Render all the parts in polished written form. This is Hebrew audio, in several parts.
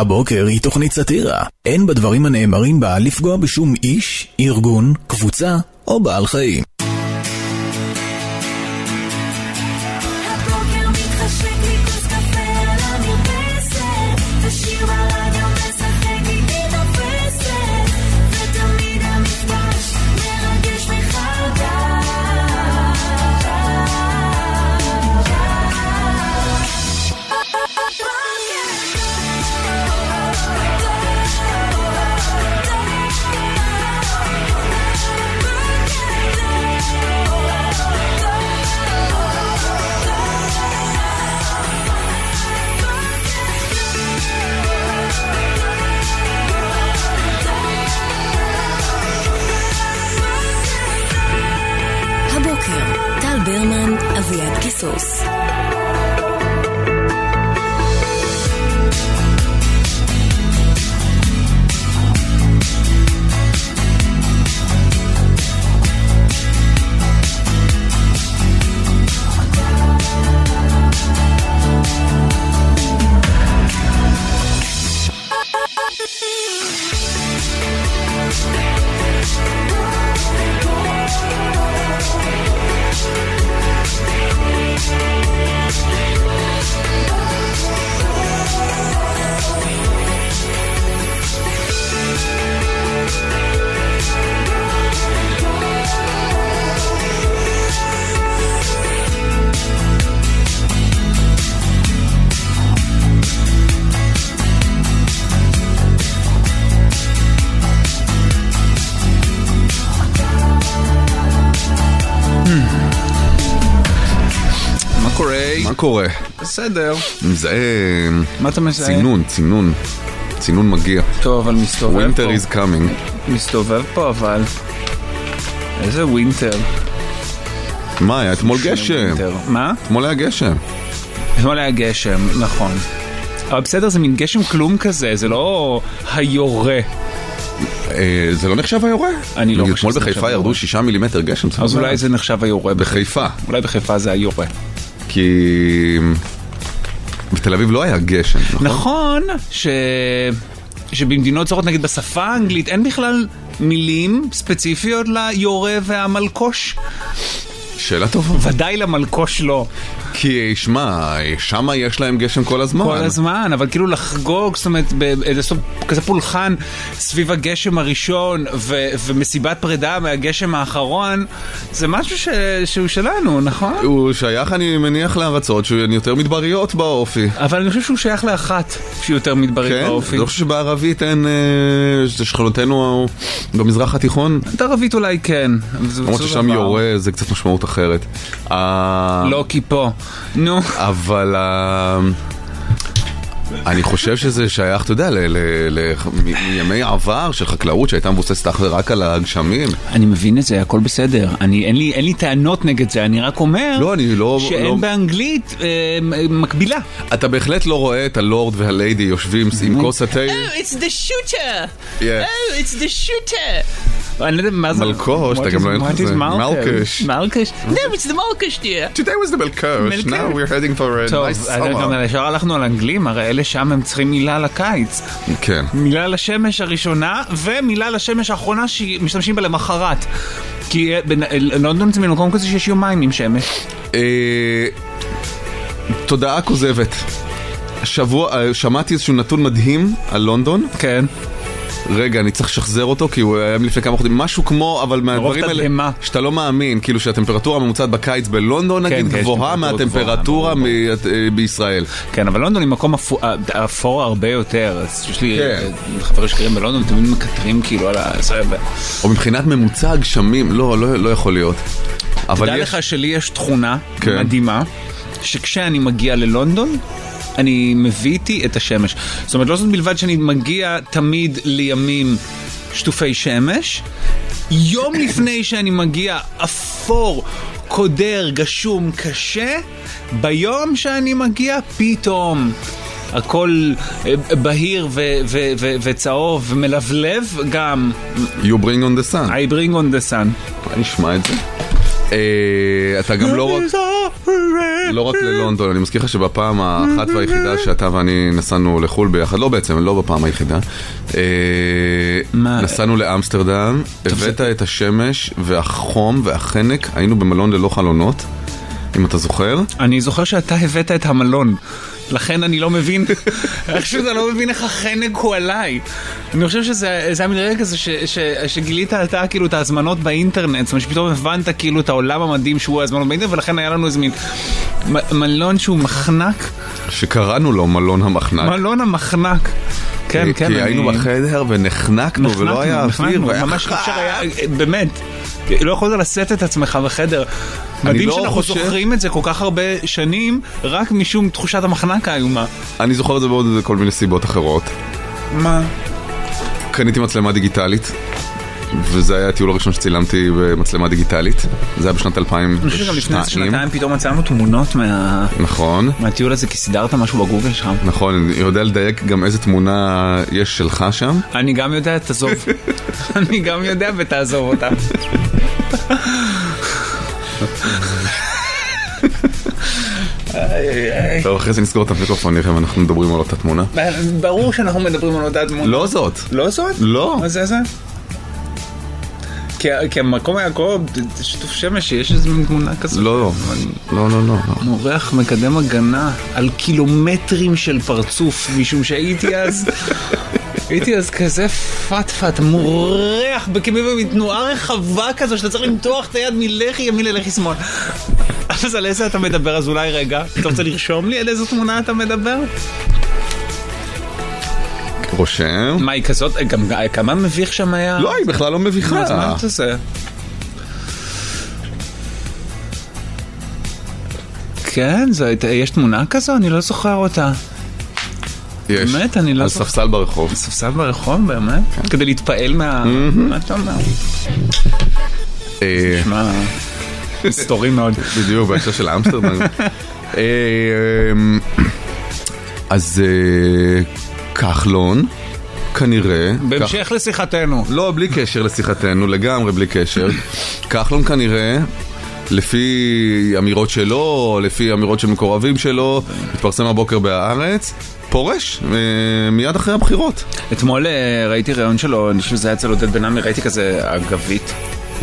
הבוקר היא תוכנית סאטירה. אין בדברים הנאמרים בה לפגוע בשום איש, ארגון, קבוצה או בעל חיים. ברמן, אביעד קיסוס. מה קורה? בסדר. זה... מה אתה מזהה? צינון מגיע. טוב, אבל מסתובב Winter פה. is coming. מסתובב פה, אבל... איזה ווינטר. מה, היה אתמול גשם. מה? אתמול היה גשם. אתמול היה גשם, נכון. אבל בסדר, זה מין גשם כלום כזה, זה לא היורה. זה לא נחשב היורה? אני לא חושב אתמול בחיפה ירדו 6 מילימטר גשם. אז אולי זה נחשב היורה. בחיפה. אולי בחיפה זה היורה. כי בתל אביב לא היה גשם, נכון? נכון שבמדינות זרות, נגיד בשפה האנגלית, אין בכלל מילים ספציפיות ליורה והמלקוש. שאלה טובה. ודאי למלקוש לא. כי שמע, שמה יש להם גשם כל הזמן. כל הזמן, אבל כאילו לחגוג, זאת אומרת, לעשות כזה פולחן סביב הגשם הראשון ומסיבת פרידה מהגשם האחרון, זה משהו שהוא שלנו, נכון? הוא שייך, אני מניח, לארצות שהן יותר מדבריות באופי. אבל אני חושב שהוא שייך לאחת שהיא יותר מדברית באופי. כן? אני חושב שבערבית אין, שכנותינו במזרח התיכון. בערבית אולי כן. למרות ששם יורה זה קצת משמעות אחרת. לא כי פה. נו. אבל אני חושב שזה שייך, אתה יודע, מימי עבר של חקלאות שהייתה מבוססת אך ורק על הגשמים. אני מבין את זה, הכל בסדר. אין לי טענות נגד זה, אני רק אומר שאין באנגלית מקבילה. אתה בהחלט לא רואה את הלורד והליידי יושבים עם כוס התה. Oh, it's the shooter! Yeah. Oh, it's the shooter! אני לא יודע מה זה... מלקוש, אתה גם לא יודע את זה. מלקש. מלקש? No, it's the מלקש, dear. Today was the מלקש. Now we're heading for a nice summer. טוב, ישר הלכנו על אנגלים, הרי אלה שם הם צריכים מילה לקיץ. כן. מילה לשמש הראשונה, ומילה לשמש האחרונה שמשתמשים בה למחרת. כי בלונדון זה מקום כזה שיש יומיים עם שמש. תודעה כוזבת. שמעתי איזשהו נתון מדהים על לונדון. כן. רגע, אני צריך לשחזר אותו, כי הוא היה לפני כמה חודשים, משהו כמו, אבל מהדברים האלה, שאתה לא מאמין, כאילו שהטמפרטורה הממוצעת בקיץ בלונדון, נגיד, גבוהה מהטמפרטורה בישראל. כן, אבל לונדון היא מקום אפור הרבה יותר, אז יש לי חברים שקרים בלונדון, תמיד מקטרים כאילו על הסרב. או מבחינת ממוצע גשמים, לא יכול להיות. תדע לך שלי יש תכונה מדהימה, שכשאני מגיע ללונדון, אני מביא איתי את השמש. זאת אומרת, לא זאת בלבד שאני מגיע תמיד לימים שטופי שמש, יום לפני שאני מגיע אפור, קודר, גשום, קשה, ביום שאני מגיע פתאום הכל בהיר וצהוב ומלבלב גם. You bring on the sun. I bring on the sun. אני אשמע את זה. אתה גם לא רק ללונדון, אני מזכיר לך שבפעם האחת והיחידה שאתה ואני נסענו לחול ביחד, לא בעצם, לא בפעם היחידה, נסענו לאמסטרדם, הבאת את השמש והחום והחנק, היינו במלון ללא חלונות, אם אתה זוכר. אני זוכר שאתה הבאת את המלון, לכן אני לא מבין, איכשהו אתה לא מבין איך החנק הוא עליי. אני חושב שזה היה מרגע כזה שגילית אתה כאילו את ההזמנות באינטרנט, זאת אומרת שפתאום הבנת כאילו את העולם המדהים שהוא ההזמנות באינטרנט, ולכן היה לנו איזה מין מלון שהוא מחנק. שקראנו לו מלון המחנק. מלון המחנק. כן, כן. כי היינו בחדר ונחנקנו ולא היה אוויר, והיה ממש אפשר היה, באמת, לא יכולת לשאת את עצמך בחדר. מדהים שאנחנו זוכרים את זה כל כך הרבה שנים, רק משום תחושת המחנק האיומה. אני זוכר את זה בעוד כל מיני סיבות אחרות. מה? קניתי מצלמה דיגיטלית, וזה היה הטיול הראשון שצילמתי במצלמה דיגיטלית. זה היה בשנת 2002. אני חושב שגם לפני שנתיים פתאום מצלנו תמונות נכון. מהטיול הזה, כי סידרת משהו בגוגל שם. נכון, אני יודע לדייק גם איזה תמונה יש שלך שם. אני גם יודע, תעזוב. אני גם יודע ותעזוב אותה. טוב, אחרי זה נסגור את המיקרופון, נראה אם אנחנו מדברים על אותה תמונה. ברור שאנחנו מדברים על אותה תמונה. לא זאת. לא זאת? לא. מה זה? כי המקום היה כה שיתוף שמש, יש איזו תמונה כזאת. לא, לא, לא, לא. מורח מקדם הגנה על קילומטרים של פרצוף, משום שהייתי אז כזה פט, מורח בתנועה רחבה כזו, שאתה צריך למתוח את היד מלחי ימין ללחי שמאל. אז על איזה אתה מדבר? אז אולי רגע, אתה רוצה לרשום לי על איזו תמונה אתה מדבר? רושם. מה היא כזאת? גם כמה מביך שם היה? לא, היא בכלל לא מביכה. אז מה אתה עושה? כן, יש תמונה כזו? אני לא זוכר אותה. יש. באמת, אני לא זוכר. על ספסל ברחוב. ספסל ברחוב, באמת? כדי להתפעל מה אתה אומר? זה נשמע היסטורי מאוד. בדיוק, בהקשר של אמסטרדם. אז כחלון, כנראה... בהמשך לשיחתנו. לא, בלי קשר לשיחתנו, לגמרי בלי קשר. כחלון כנראה, לפי אמירות שלו, לפי אמירות של מקורבים שלו, התפרסם הבוקר בהארץ, פורש מיד אחרי הבחירות. אתמול ראיתי ראיון שלו, אני חושב שזה היה אצל עודד בן עמי, ראיתי כזה אגבית.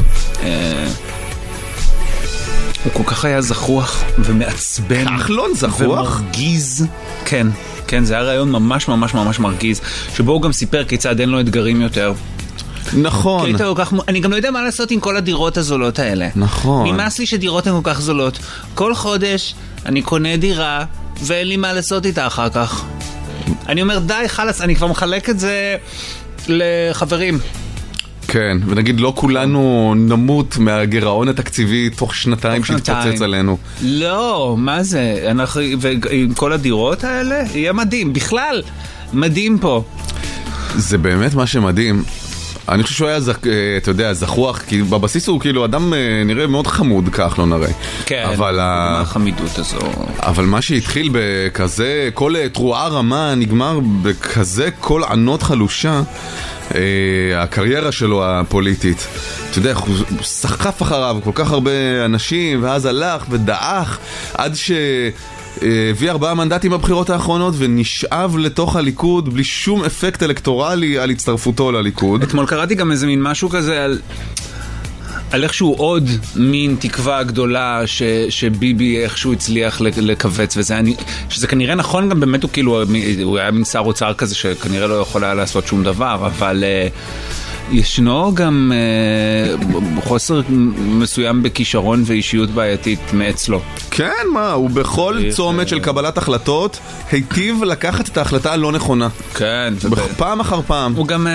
הוא כל כך היה זכוח ומעצבן. כחלון זכוח? ומרגיז. כן. כן, זה היה רעיון ממש ממש ממש מרגיז, שבו הוא גם סיפר כיצד אין לו אתגרים יותר. נכון. אני גם לא יודע מה לעשות עם כל הדירות הזולות האלה. נכון. נמאס לי שדירות הן כל כך זולות. כל חודש אני קונה דירה, ואין לי מה לעשות איתה אחר כך. אני אומר, די, חלס, אני כבר מחלק את זה לחברים. כן, ונגיד לא כולנו נמות מהגירעון התקציבי תוך שנתיים שיתפוצץ עלינו. לא, מה זה? ועם כל הדירות האלה יהיה מדהים, בכלל מדהים פה. זה באמת מה שמדהים. אני חושב שהוא היה, אתה יודע, זכוח, כי בבסיס הוא כאילו אדם נראה מאוד חמוד, כחלון הרי. כן, מה החמידות הזו? אבל מה שהתחיל בכזה, כל תרועה רמה נגמר בכזה כל ענות חלושה, הקריירה שלו הפוליטית. אתה יודע, הוא סחף אחריו כל כך הרבה אנשים, ואז הלך ודעך, עד הביא 4 מנדטים בבחירות האחרונות ונשאב לתוך הליכוד בלי שום אפקט אלקטורלי על הצטרפותו לליכוד. אתמול קראתי גם איזה מין משהו כזה על איכשהו עוד מין תקווה גדולה שביבי איכשהו הצליח לקבץ, שזה כנראה נכון גם באמת, הוא היה מין שר אוצר כזה שכנראה לא יכול היה לעשות שום דבר, אבל ישנו גם חוסר מסוים בכישרון ואישיות בעייתית מאצלו. כן, מה? הוא בכל צומת של קבלת החלטות היטיב לקחת את ההחלטה הלא נכונה. כן. פעם אחר פעם. הוא גם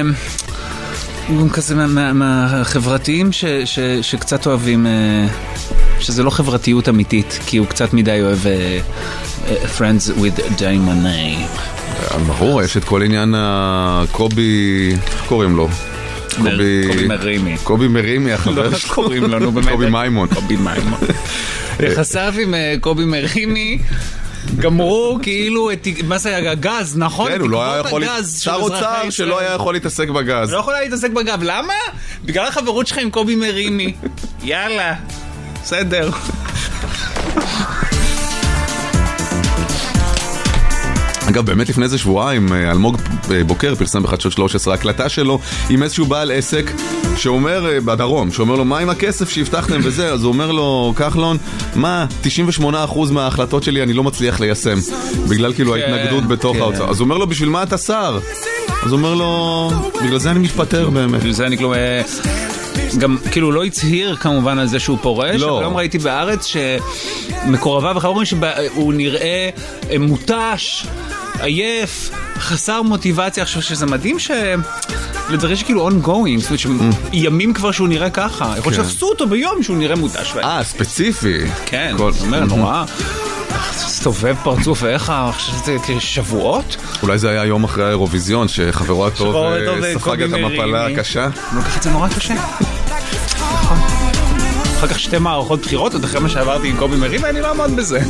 כזה מהחברתיים שקצת אוהבים, שזה לא חברתיות אמיתית, כי הוא קצת מדי אוהב Friends with Damon. ברור, יש את כל עניין קובי, קוראים לו? קובי מרימי. קובי מרימי, החבר שלו. קוראים לנו באמת. קובי מימון. קובי מימון. חשף עם קובי מרימי, גמרו כאילו את, מה זה היה, גז, נכון? כן, הוא לא היה יכול, שר אוצר שלא היה יכול להתעסק בגז. לא יכול להתעסק בגז, למה? בגלל החברות שלך עם קובי מרימי. יאללה. בסדר. אגב, באמת לפני איזה שבועיים, אלמוג בוקר פרסם בחדשות 13 הקלטה שלו עם איזשהו בעל עסק שאומר, בדרום, שאומר לו, מה עם הכסף שהבטחתם וזה? אז הוא אומר לו, כחלון, מה, 98% מההחלטות שלי אני לא מצליח ליישם, בגלל כאילו ההתנגדות בתוך האוצר. אז הוא אומר לו, בשביל מה אתה שר? אז הוא אומר לו, בגלל זה אני מתפטר באמת. בגלל זה אני כלום... גם כאילו לא הצהיר כמובן על זה שהוא פורש, אבל היום ראיתי בארץ שמקורביו וחברים שהוא נראה מוטש, עייף, חסר מוטיבציה. עכשיו שזה מדהים לדברים שכאילו ongoing, זאת אומרת שימים כבר שהוא נראה ככה, יכול להיות שתפסו אותו ביום שהוא נראה מוטש. ספציפי. כן, זאת אומרת, נורא סתובב פרצוף ואיך כשבועות? אולי זה היה יום אחרי האירוויזיון שחברו הטוב ספג את המפלה הקשה. הוא לקח את זה נורא קשה. נכון. אחר כך 2 מערכות בחירות עוד אחרי מה שעברתי עם קובי מרי ואני לא עמוד בזה.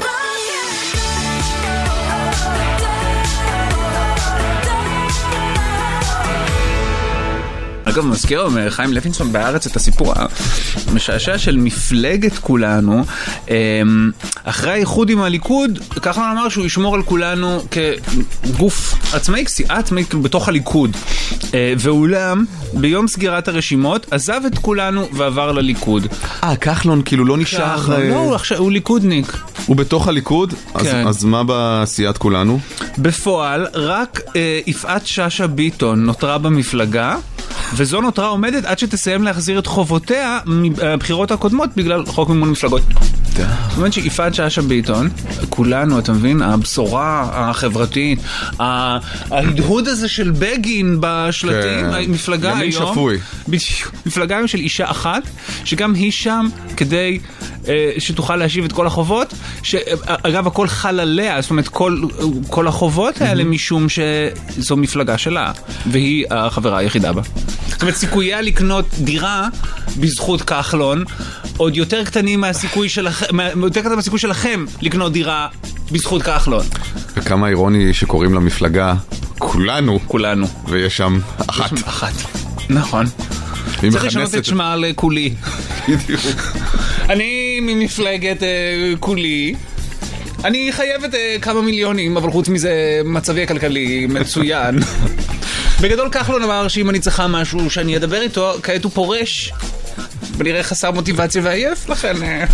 אגב, מזכיר חיים לוינסון בארץ את הסיפור המשעשע של מפלגת כולנו. אחרי האיחוד עם הליכוד, ככה אמר שהוא ישמור על כולנו כגוף עצמאי, סיעה עצמאית בתוך הליכוד. ואולם, ביום סגירת הרשימות, עזב את כולנו ועבר לליכוד. כחלון כאילו לא נשאר... לא, הוא ליכודניק. הוא בתוך הליכוד? אז מה בסיעת כולנו? בפועל, רק יפעת שאשא ביטון נותרה במפלגה, וזו נותרה עומדת עד שתסיים להחזיר את חובותיה מבחירות הקודמות בגלל חוק מימון מפלגות. זאת אומרת שיפעת שאשא ביטון, כולנו, אתה מבין, הבשורה החברתית, ההדהוד הזה של בגין בשלטים, מפלגה היום, ימין שפוי. מפלגה היום של אישה אחת, שגם היא שם כדי שתוכל להשיב את כל החובות, שאגב הכל חל עליה, זאת אומרת כל החובות האלה משום שזו מפלגה שלה, והיא החברה היחידה בה. זאת אומרת, סיכוייה לקנות דירה בזכות כחלון עוד יותר קטנים מהסיכוי שלכם לקנות דירה בזכות כחלון. וכמה אירוני שקוראים למפלגה כולנו. כולנו. ויש שם אחת. נכון. צריך לשנות את שמה לכולי. בדיוק. אני ממפלגת כולי. אני חייבת כמה מיליונים, אבל חוץ מזה מצבי הכלכלי מצוין. בגדול כחלון אמר שאם אני צריכה משהו שאני אדבר איתו, כעת הוא פורש. ונראה חסר מוטיבציה ועייף, לכן...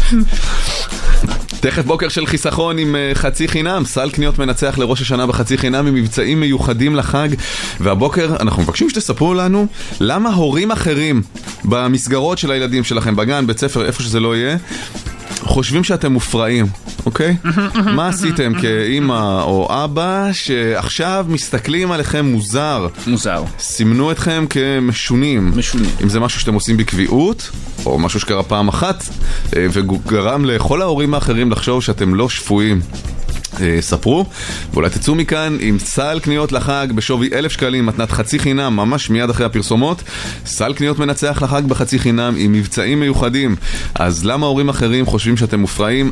תכף בוקר של חיסכון עם חצי חינם, סל קניות מנצח לראש השנה בחצי חינם עם מבצעים מיוחדים לחג. והבוקר אנחנו מבקשים שתספרו לנו למה הורים אחרים במסגרות של הילדים שלכם, בגן, בית ספר, איפה שזה לא יהיה, חושבים שאתם מופרעים, אוקיי? מה עשיתם כאמא או אבא שעכשיו מסתכלים עליכם מוזר? מוזר. סימנו אתכם כמשונים. משונים. אם זה משהו שאתם עושים בקביעות, או משהו שקרה פעם אחת, וגרם לכל ההורים האחרים לחשוב שאתם לא שפויים. ספרו, ואולי תצאו מכאן עם סל קניות לחג בשווי 1,000 שקלים, מתנת חצי חינם, ממש מיד אחרי הפרסומות. סל קניות מנצח לחג בחצי חינם עם מבצעים מיוחדים. אז למה ההורים אחרים חושבים שאתם מופרעים?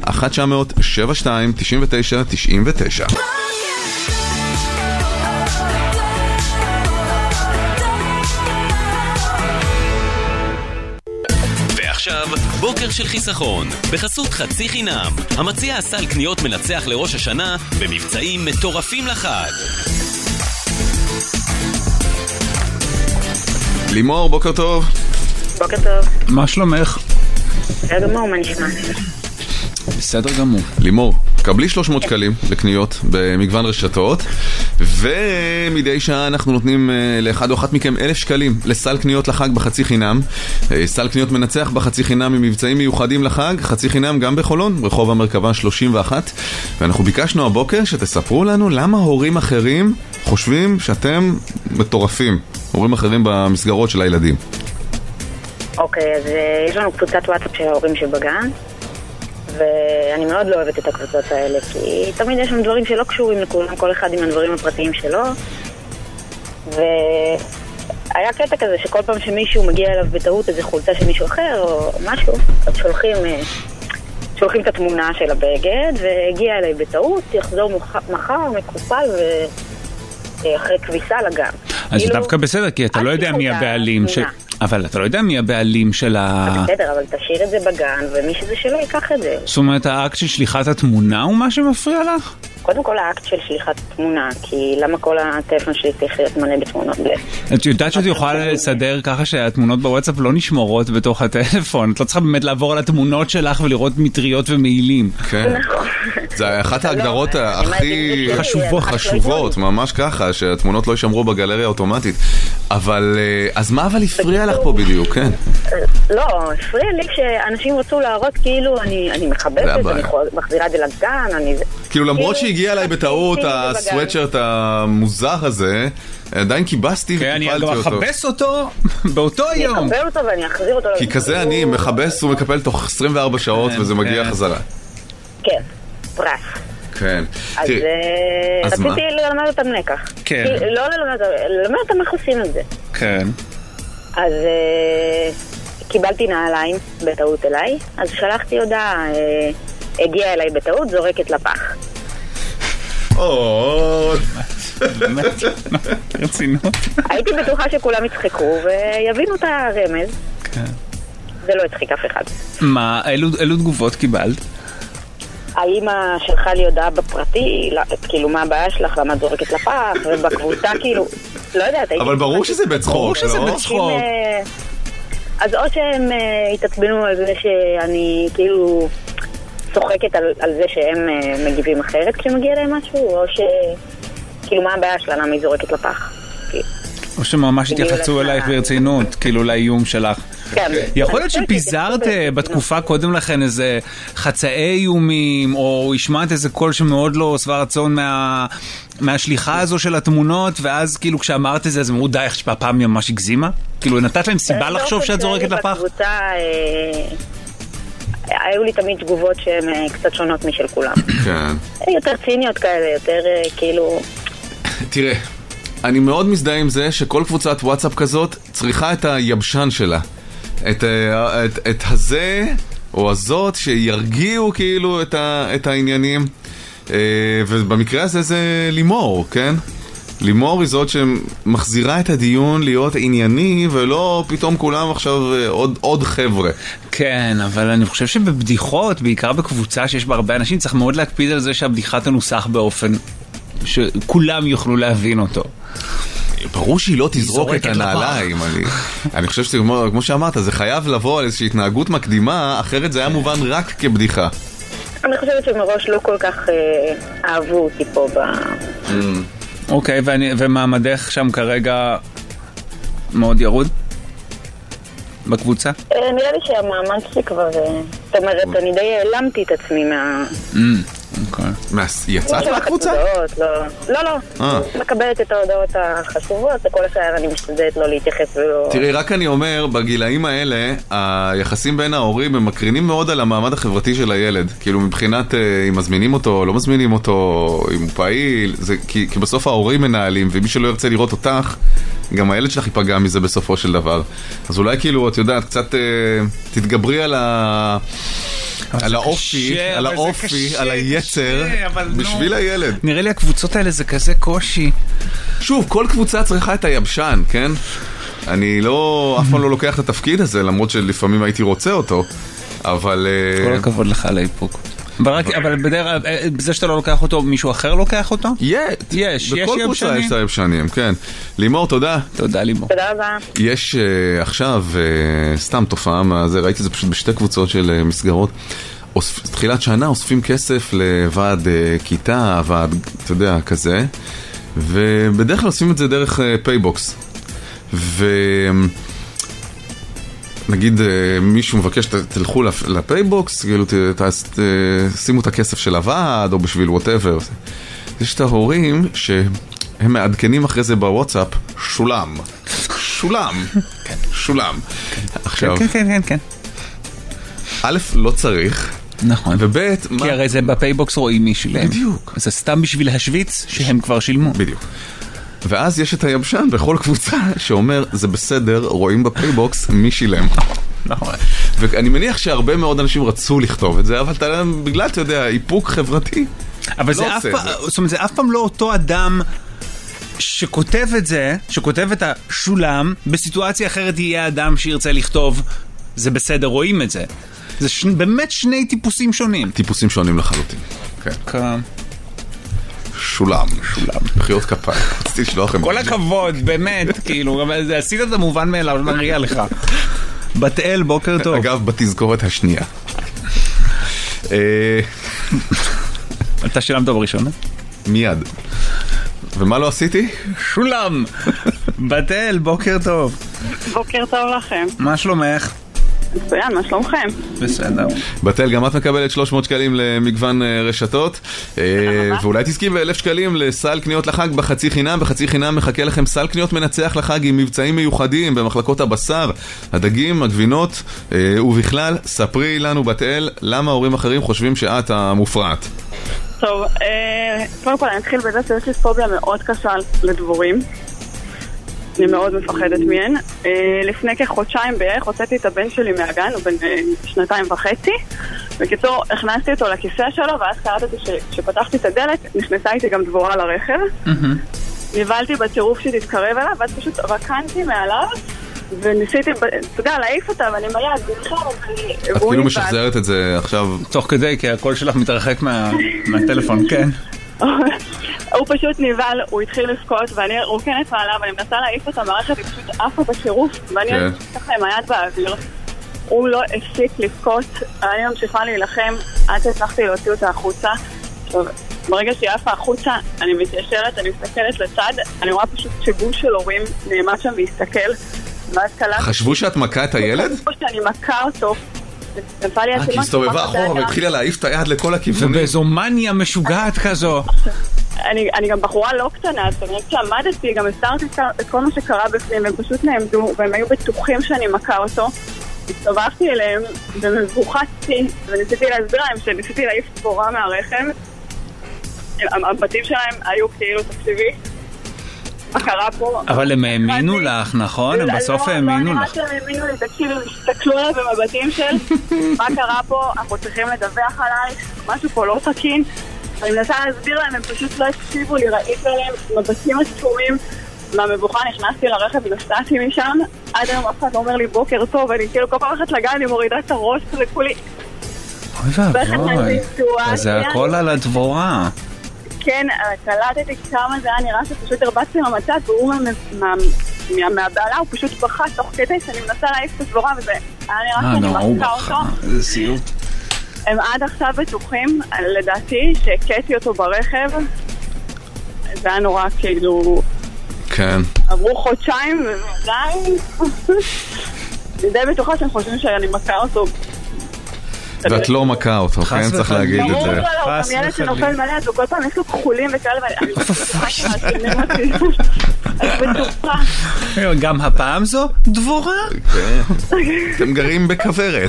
1-900-72-99-99. עכשיו, בוקר של חיסכון, בחסות חצי חינם, המציע סל קניות מנצח לראש השנה, במבצעים מטורפים לחג. לימור, בוקר טוב. בוקר טוב. מה שלומך? בסדר גמור, מה נשמע? בסדר גמור. לימור, קבלי 300 שקלים לקניות במגוון רשתות, ומדי שעה אנחנו נותנים לאחד או אחת מכם 1,000 שקלים לסל קניות לחג בחצי חינם. סל קניות מנצח בחצי חינם עם מבצעים מיוחדים לחג, חצי חינם גם בחולון, רחוב המרכבה 31. ואנחנו ביקשנו הבוקר שתספרו לנו למה הורים אחרים חושבים שאתם מטורפים, הורים אחרים במסגרות של הילדים. אוקיי, אז יש לנו קבוצת וואטסאפ של ההורים שבגן, ואני מאוד לא אוהבת את הקבוצות האלה, כי תמיד יש לנו דברים שלא קשורים לכולם, כל אחד עם הדברים הפרטיים שלו. והיה קטע כזה שכל פעם שמישהו מגיע אליו בטעות איזה חולצה של מישהו אחר או משהו, אז שולחים את התמונה של הבגד, והגיע אליי בטעות, יחזור מחר מקופל ואחרי כביסה לגן. אז זה דווקא בסדר, כי אתה לא יודע מי הבעלים. אבל אתה לא יודע מי הבעלים של בסדר, אבל תשאיר את זה בגן, ומי שזה שלא ייקח את זה. זאת אומרת, האקט של שליחת התמונה הוא מה שמפריע לך? קודם כל האקט של שליחת תמונה, כי למה כל הטלפון שלי צריך להיות מלא בתמונות? את יודעת שאת יכולה לסדר ככה שהתמונות בוואטסאפ לא נשמרות בתוך הטלפון, את לא צריכה באמת לעבור על התמונות שלך ולראות מטריות ומעילים. כן. זה אחת ההגדרות הכי חשובות, ממש ככה, שהתמונות לא יישמרו בגלריה אוטומטית. אבל, אז מה אבל הפריע לך פה בדיוק, כן? לא, הפריע לי כשאנשים רצו להראות כאילו אני מחבבת, אני מחזירה את זה לגן, כאילו למרות שהגיע אליי בטעות הסוואטשרט המוזר הזה, עדיין קיבסתי וקיפלתי אותו. כן, אני גם אחבס אותו באותו יום. אני אחבר אותו ואני אחזיר אותו. כי כזה אני מחבס ומקפל תוך 24 שעות וזה מגיע חזרה. כן, פרס. כן. אז רציתי ללמד אותם לקח. כן. לא ללמד אותם איך עושים את זה. כן. אז קיבלתי נעליים בטעות אליי, אז שלחתי הודעה, הגיעה אליי בטעות, זורקת לפח. באמת, רצינות. הייתי בטוחה שכולם יצחקו ויבינו את הרמז. כן. זה לא הצחיק אף אחד. מה, אילו תגובות קיבלת? האמא שלחה לי הודעה בפרטי, כאילו מה הבעיה שלך, למה את זורקת לפח, ובקבוצה כאילו, לא יודעת. אבל ברור שזה בצחוק, ברור שזה בצחוק. אז או שהם התעצבנו על זה שאני כאילו צוחקת על זה שהם מגיבים אחרת כשמגיע להם משהו, או שכאילו מה הבעיה שלה, למה היא זורקת לפח. או שממש התייחסו אלייך ברצינות, כאילו לאיום שלך. יכול להיות שפיזרת בתקופה קודם לכן איזה חצאי איומים, או השמעת איזה קול שמאוד לא שבע רצון מהשליחה הזו של התמונות, ואז כאילו כשאמרת את זה, אז אמרו די, איך שהפעם ממש הגזימה? כאילו נתת להם סיבה לחשוב שאת זורקת לפח? בקבוצה היו לי תמיד תגובות שהן קצת שונות משל כולם. כן. יותר ציניות כאלה, יותר כאילו... תראה, אני מאוד מזדהה עם זה שכל קבוצת וואטסאפ כזאת צריכה את היבשן שלה. את הזה או הזאת שירגיעו כאילו את העניינים, ובמקרה הזה זה לימור, כן? לימור היא זאת שמחזירה את הדיון להיות ענייני, ולא פתאום כולם עכשיו עוד חבר'ה. כן, אבל אני חושב שבבדיחות, בעיקר בקבוצה שיש בה הרבה אנשים, צריך מאוד להקפיד על זה שהבדיחה תנוסח באופן שכולם יוכלו להבין אותו. ברור שהיא לא תזרוק את הנעליים. אני חושב שכמו שאמרת, זה חייב לבוא על איזושהי התנהגות מקדימה, אחרת זה היה מובן רק כבדיחה. אני חושבת שמראש לא כל כך אהבו אותי פה אוקיי, ומעמדך שם כרגע מאוד ירוד? בקבוצה? נראה לי שהמעמד שלי כבר, זאת אומרת, אני די העלמתי את עצמי יצאת מהקבוצה? לא, מקבלת את ההודעות החשובות, וכל השאר אני משתדלת לא להתייחס ולא... תראי, רק אני אומר, בגילאים האלה, היחסים בין ההורים הם מקרינים מאוד על המעמד החברתי של הילד. כאילו מבחינת אם מזמינים אותו, לא מזמינים אותו, אם הוא פעיל, כי בסוף ההורים מנהלים, ומי שלא ירצה לראות אותך, גם הילד שלך ייפגע מזה בסופו של דבר. אז אולי כאילו, את יודעת, קצת תתגברי על האופי, על היצר, בשביל הילד. נראה לי הקבוצות האלה זה כזה קושי. שוב, כל קבוצה צריכה את היבשן, כן? אני אף פעם לא לוקח את התפקיד הזה, למרות שלפעמים הייתי רוצה אותו, אבל... כל הכבוד לך על האיפוק. אבל בדרך, בזה שאתה לא לוקח אותו, מישהו אחר לוקח אותו? יש בכל קבוצה יש את היבשנים, כן. לימור, תודה. תודה, לימור. תודה רבה. יש עכשיו סתם תופעה, ראיתי את זה פשוט בשתי קבוצות של מסגרות. תחילת שנה אוספים כסף לוועד כיתה, ועד, אתה יודע, כזה, ובדרך כלל עושים את זה דרך פייבוקס. נגיד מישהו מבקש, תלכו לפייבוקס, כאילו שימו את הכסף של הוועד, או בשביל whatever. יש את ההורים שהם מעדכנים אחרי זה בוואטסאפ, שולם. עכשיו, כן. א', לא צריך. נכון. וב', כי הרי זה בפייבוקס רואים מי שילם. בדיוק. זה סתם בשביל להשוויץ שהם כבר שילמו. בדיוק. ואז יש את היבשן בכל קבוצה שאומר, זה בסדר, רואים בפייבוקס מי שילם. נכון. ואני מניח שהרבה מאוד אנשים רצו לכתוב את זה, אבל בגלל, אתה יודע, איפוק חברתי, אבל זה אף פעם לא אותו אדם שכותב את זה, שכותב את השולם, בסיטואציה אחרת יהיה אדם שירצה לכתוב, זה בסדר, רואים את זה. זה באמת שני טיפוסים שונים. טיפוסים שונים לחלוטין. כן. שולם. בחיות כפיים. רציתי לשלוח לכם. כל הכבוד, באמת, כאילו, עשית את המובן מאליו, מריע לך. בת אל, בוקר טוב. אגב, בתזכורת השנייה. אתה שילמת בראשונה? מיד. ומה לא עשיתי? שולם. בת אל, בוקר טוב. בוקר טוב לכם. מה שלומך? מצוין, מה שלומכם? בסדר. בתל, גם את מקבלת 300 שקלים למגוון רשתות, ואולי תזכי ב1,000 שקלים לסל קניות לחג בחצי חינם. בחצי חינם מחכה לכם סל קניות מנצח לחג עם מבצעים מיוחדים במחלקות הבשר, הדגים, הגבינות, ובכלל, ספרי לנו בתל, למה הורים אחרים חושבים שאת המופרעת? טוב, קודם כל אני אתחיל בזה שיש לי פוביה מאוד קשה לדבורים. אני מאוד מפחדת מהן. לפני כחודשיים בערך הוצאתי את הבן שלי מהגן, הוא בן 2.5. בקיצור, הכנסתי אותו לכיסא שלו, ואז קראתי שפתחתי את הדלת, נכנסה איתי גם דבורה לרכב. ניבלתי בטירוף שתתקרב אליו, ואז פשוט רקנתי מעליו, וניסיתי, אתה יודע, להעיף אותה, ואני מיד, את כאילו משחזרת את זה עכשיו תוך כדי, כי הקול שלך מתרחק מהטלפון, כן. הוא פשוט ניבל, הוא התחיל לבכות, ואני רוקנת מעליו, ואני מנסה להעיף את המערכת, היא פשוט עפה בשירוף, ואני ככה עם היד באוויר. הוא לא הפסיק לבכות, אני ממשיכה להילחם, עד שהצלחתי להוציא אותה החוצה. ברגע שהיא עפה החוצה, אני מתיישרת, אני מסתכלת לצד, אני רואה פשוט שיבוש של הורים, נעמד שם והסתכל. חשבו שאת מכה את הילד? חשבו שאני מכה אותו. כי הסתובבה אחורה והתחילה להעיף את היד לכל הכיוונים. ובאיזו מניה משוגעת כזו. אני גם בחורה לא קטנה, זאת אומרת שעמדתי, גם הסתרתי את כל מה שקרה בפנים, והם פשוט נעמדו, והם היו בטוחים שאני מכה אותו. הסתובבתי אליהם, ומבוחצתי, וניסיתי להסביר להם שניסיתי להעיף דבורה מהרכב. הבתים שלהם היו כאילו תקשיבי. מה קרה פה? אבל הם האמינו לך, נכון? הם בסוף האמינו לך. לא נראה שהם האמינו לי, תקשיבו, הסתכלו עליו במבטים של מה קרה פה, אנחנו צריכים לדווח עליי, משהו פה לא תקין. אני מנסה להסביר להם, הם פשוט לא הקשיבו לי, ראיתי עליהם מבטים עצומים. מהמבוכה נכנסתי לרכב ונסעתי משם, עד היום אף אחד לא אומר לי בוקר טוב, ואני כאילו כל פעם אחת לגן, אני מורידה את הראש וכולי. אוי ואבוי, אז זה הכל על הדבורה. כן, קלטתי כמה זה היה נראה שפשוט הרבצתי למצד, והוא מהבעלה, הוא פשוט בכה תוך כדי שאני מנסה להעיף את הדבורה, וזה היה נראה שאני מחכה אותו. זה סיוט. הם עד עכשיו בטוחים, לדעתי, שהקטתי אותו ברכב, זה היה נורא כאילו... כן. עברו חודשיים, ועדיין... אני די בטוחה שהם חושבים שאני מכה אותו. ואת לא מכה אותו, כן? צריך להגיד את זה. ברור לא, הוא גם ילד שנופל מלא, אז כל פעם יש לו כחולים וכאלה, ואני בטוחה שמאשימים אותי. אני בטוחה. גם הפעם זו דבורה? כן. אתם גרים בכוורת.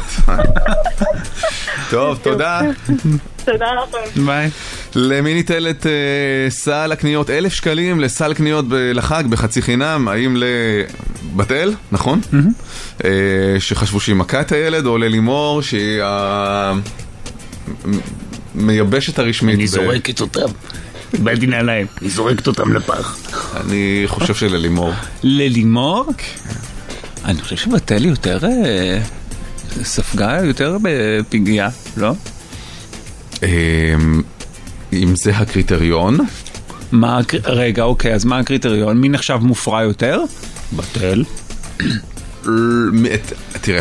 טוב, תודה. תודה לכם. ביי. למי ניתנת סל הקניות 1,000 שקלים לסל קניות לחג בחצי חינם? האם לבתל, נכון? שחשבו שהיא מכה את הילד, או ללימור שהיא המייבשת הרשמית? אני זורקת אותם. קיבלתי נעליים. היא זורקת אותם לפח. אני חושב שללימור. ללימור? אני חושב שבתל יותר ספגה יותר בפגיעה, לא? אם זה הקריטריון. רגע, אוקיי, אז מה הקריטריון? מי נחשב מופרע יותר? בתל. תראה,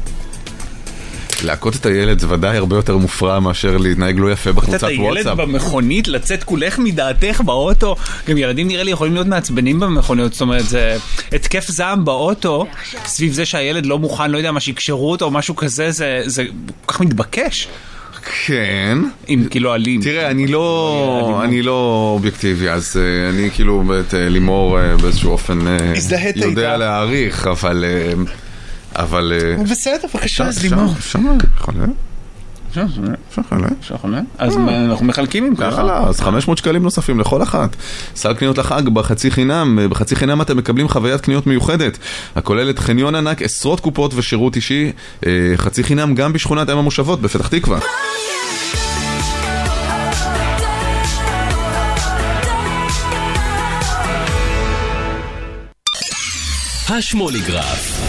להכות את הילד זה ודאי הרבה יותר מופרע מאשר להתנהג לא יפה בקבוצת וואטסאפ. את הילד במכונית, לצאת כולך מדעתך באוטו. גם ילדים נראה לי יכולים להיות מעצבנים במכוניות, זאת אומרת, זה התקף זעם באוטו, סביב זה שהילד לא מוכן, לא יודע מה, שיקשרו אותו או משהו כזה, זה כל כך מתבקש. כן. אם כאילו אלים. תראה, אני לא אובייקטיבי, אז אני כאילו לימור באיזשהו אופן יודע להעריך, אבל... בסדר, בבקשה, אז לימור. אפשר חולה. אז אנחנו מחלקים עם ככה. אז 500 שקלים נוספים לכל אחת. סל קניות לחג בחצי חינם. בחצי חינם אתם מקבלים חוויית קניות מיוחדת, הכוללת חניון ענק, עשרות קופות ושירות אישי. חצי חינם גם בשכונת אם המושבות בפתח תקווה. השמוליגרף.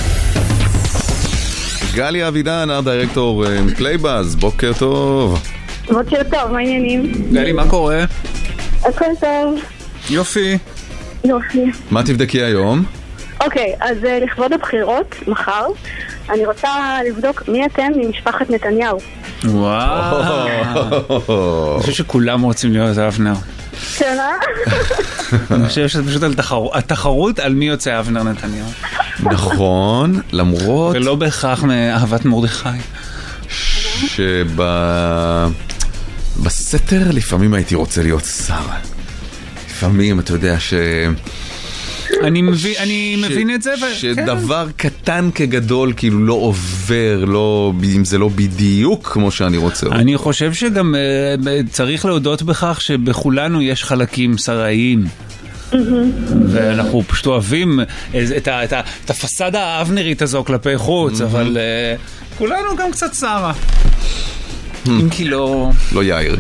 גלי אבידן, דירקטור פלייבאז, בוקר טוב. בוקר טוב, מה העניינים? גלי, מה קורה? הכל טוב. יופי. יופי. מה תבדקי היום? אוקיי, אז לכבוד הבחירות, מחר, אני רוצה לבדוק מי אתם ממשפחת נתניהו. וואו. אני חושב שכולם רוצים להיות אבנר. כן, אני חושב שזה פשוט התחרות על מי יוצא אבנר נתניהו. נכון, למרות ולא בהכרח מאהבת מרדכי. שבסתר לפעמים הייתי רוצה להיות שר. לפעמים אתה יודע אני מבין את זה. שדבר קטן כגדול כאילו לא עובר, אם זה לא בדיוק כמו שאני רוצה. אני חושב שגם צריך להודות בכך שבכולנו יש חלקים שרעיים. ואנחנו פשוט אוהבים את הפסדה האבנרית הזו כלפי חוץ, אבל כולנו גם קצת שרה. אם כי לא יאיר.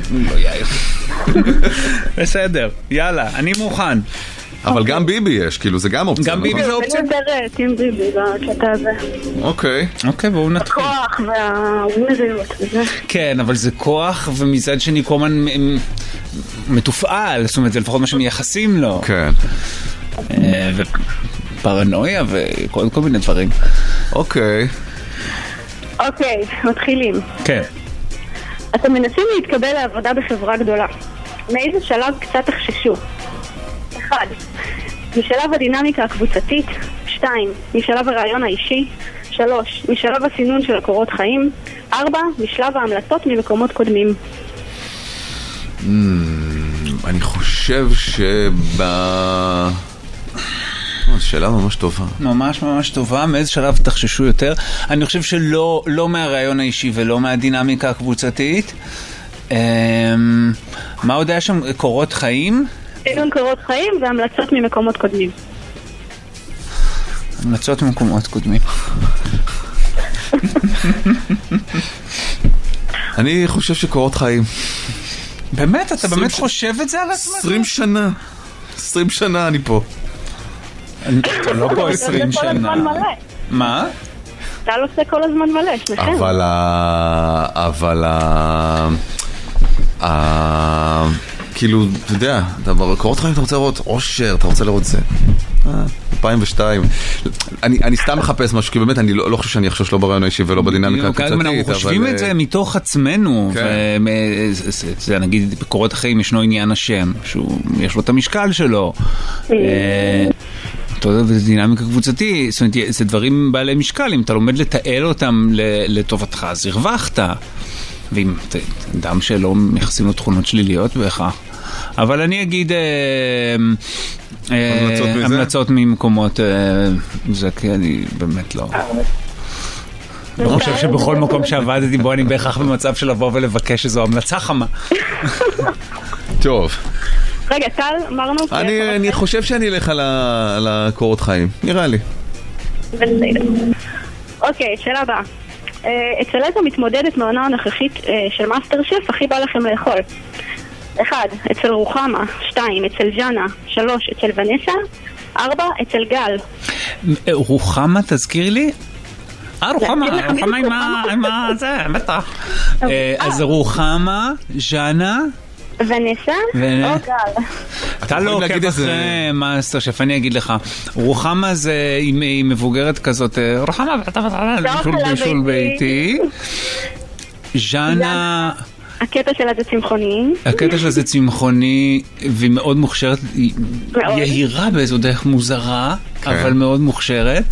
בסדר, יאללה, אני מוכן. אבל גם ביבי יש, כאילו זה גם אופציה. גם ביבי זה אופציה? אני יותר טים ביבי בקטע הזה. אוקיי, בואו נתחיל. הכוח והאומריות וזה. כן, אבל זה כוח, ומצד שני כל הזמן מתופעל, זאת אומרת, זה לפחות מה שמייחסים לו. כן. ופרנויה וכל מיני דברים. אוקיי, מתחילים. כן. אתם מנסים להתקבל לעבודה בחברה גדולה. מאיזה שלב קצת תחששו? 1. משלב הדינמיקה הקבוצתית. 2. משלב הרעיון האישי. 3. משלב הסינון של הקורות חיים. 4. משלב ההמלצות ממקומות קודמים. אני חושב שאלה ממש טובה. ממש טובה. מאיזה שלב תחששו יותר? אני חושב שלא מהרעיון האישי ולא מהדינמיקה הקבוצתית. מה עוד היה שם? קורות חיים? סינון קורות חיים והמלצות ממקומות קודמים. המלצות ממקומות קודמים. אני חושב שקורות חיים. באמת? אתה באמת חושב את זה על עצמך? 20 שנה אני פה. אתה לא פה 20 שנה. מה? אתה לא עושה כל הזמן מלא, שניכם. אבל כאילו, אתה יודע, קורות חיים אתה רוצה לראות עושר, אתה רוצה לראות זה. 2002. אני סתם מחפש משהו, כי באמת אני לא חושב שאני אחשוש לא ברעיון האישי ולא בדינמיקה הקבוצתית. אנחנו חושבים את זה מתוך עצמנו. נגיד, בקורות החיים ישנו עניין השם, שיש לו את המשקל שלו. אתה יודע, זה דינמיקה קבוצתי, זאת אומרת, זה דברים בעלי משקל, אם אתה לומד לתעל אותם לטובתך, אז הרווחת. ואם אדם שלא מייחסים לו תכונות שליליות בהכרח. אבל אני אגיד המלצות ממקומות זה, כי אני באמת לא חושב שבכל מקום שעבדתי בו אני בהכרח במצב של לבוא ולבקש שזו המלצה חמה. טוב. רגע, טל, אמרנו? אני חושב שאני אלך על הקורות חיים, נראה לי. בסדר. אוקיי, שאלה הבאה. אצל איזו מתמודדת מהעונה הנוכחית של מאסטר שף הכי בא לכם לאכול? 1. אצל רוחמה. 2. אצל ג'אנה. 3. אצל ונסה. 4. אצל גל. רוחמה, תזכיר לי? רוחמה עם זה, בטח. אז רוחמה, ג'אנה ונסה או גל. אתה לא עוקב אחרי מאסטר שף, אני אגיד לך, רוחמה זה, היא מבוגרת כזאת, רוחמה בישול ביתי. ז'אנה, הקטע שלה זה צמחוני. הקטע שלה זה צמחוני, והיא מאוד מוכשרת, היא יהירה באיזו דרך מוזרה, אבל מאוד מוכשרת.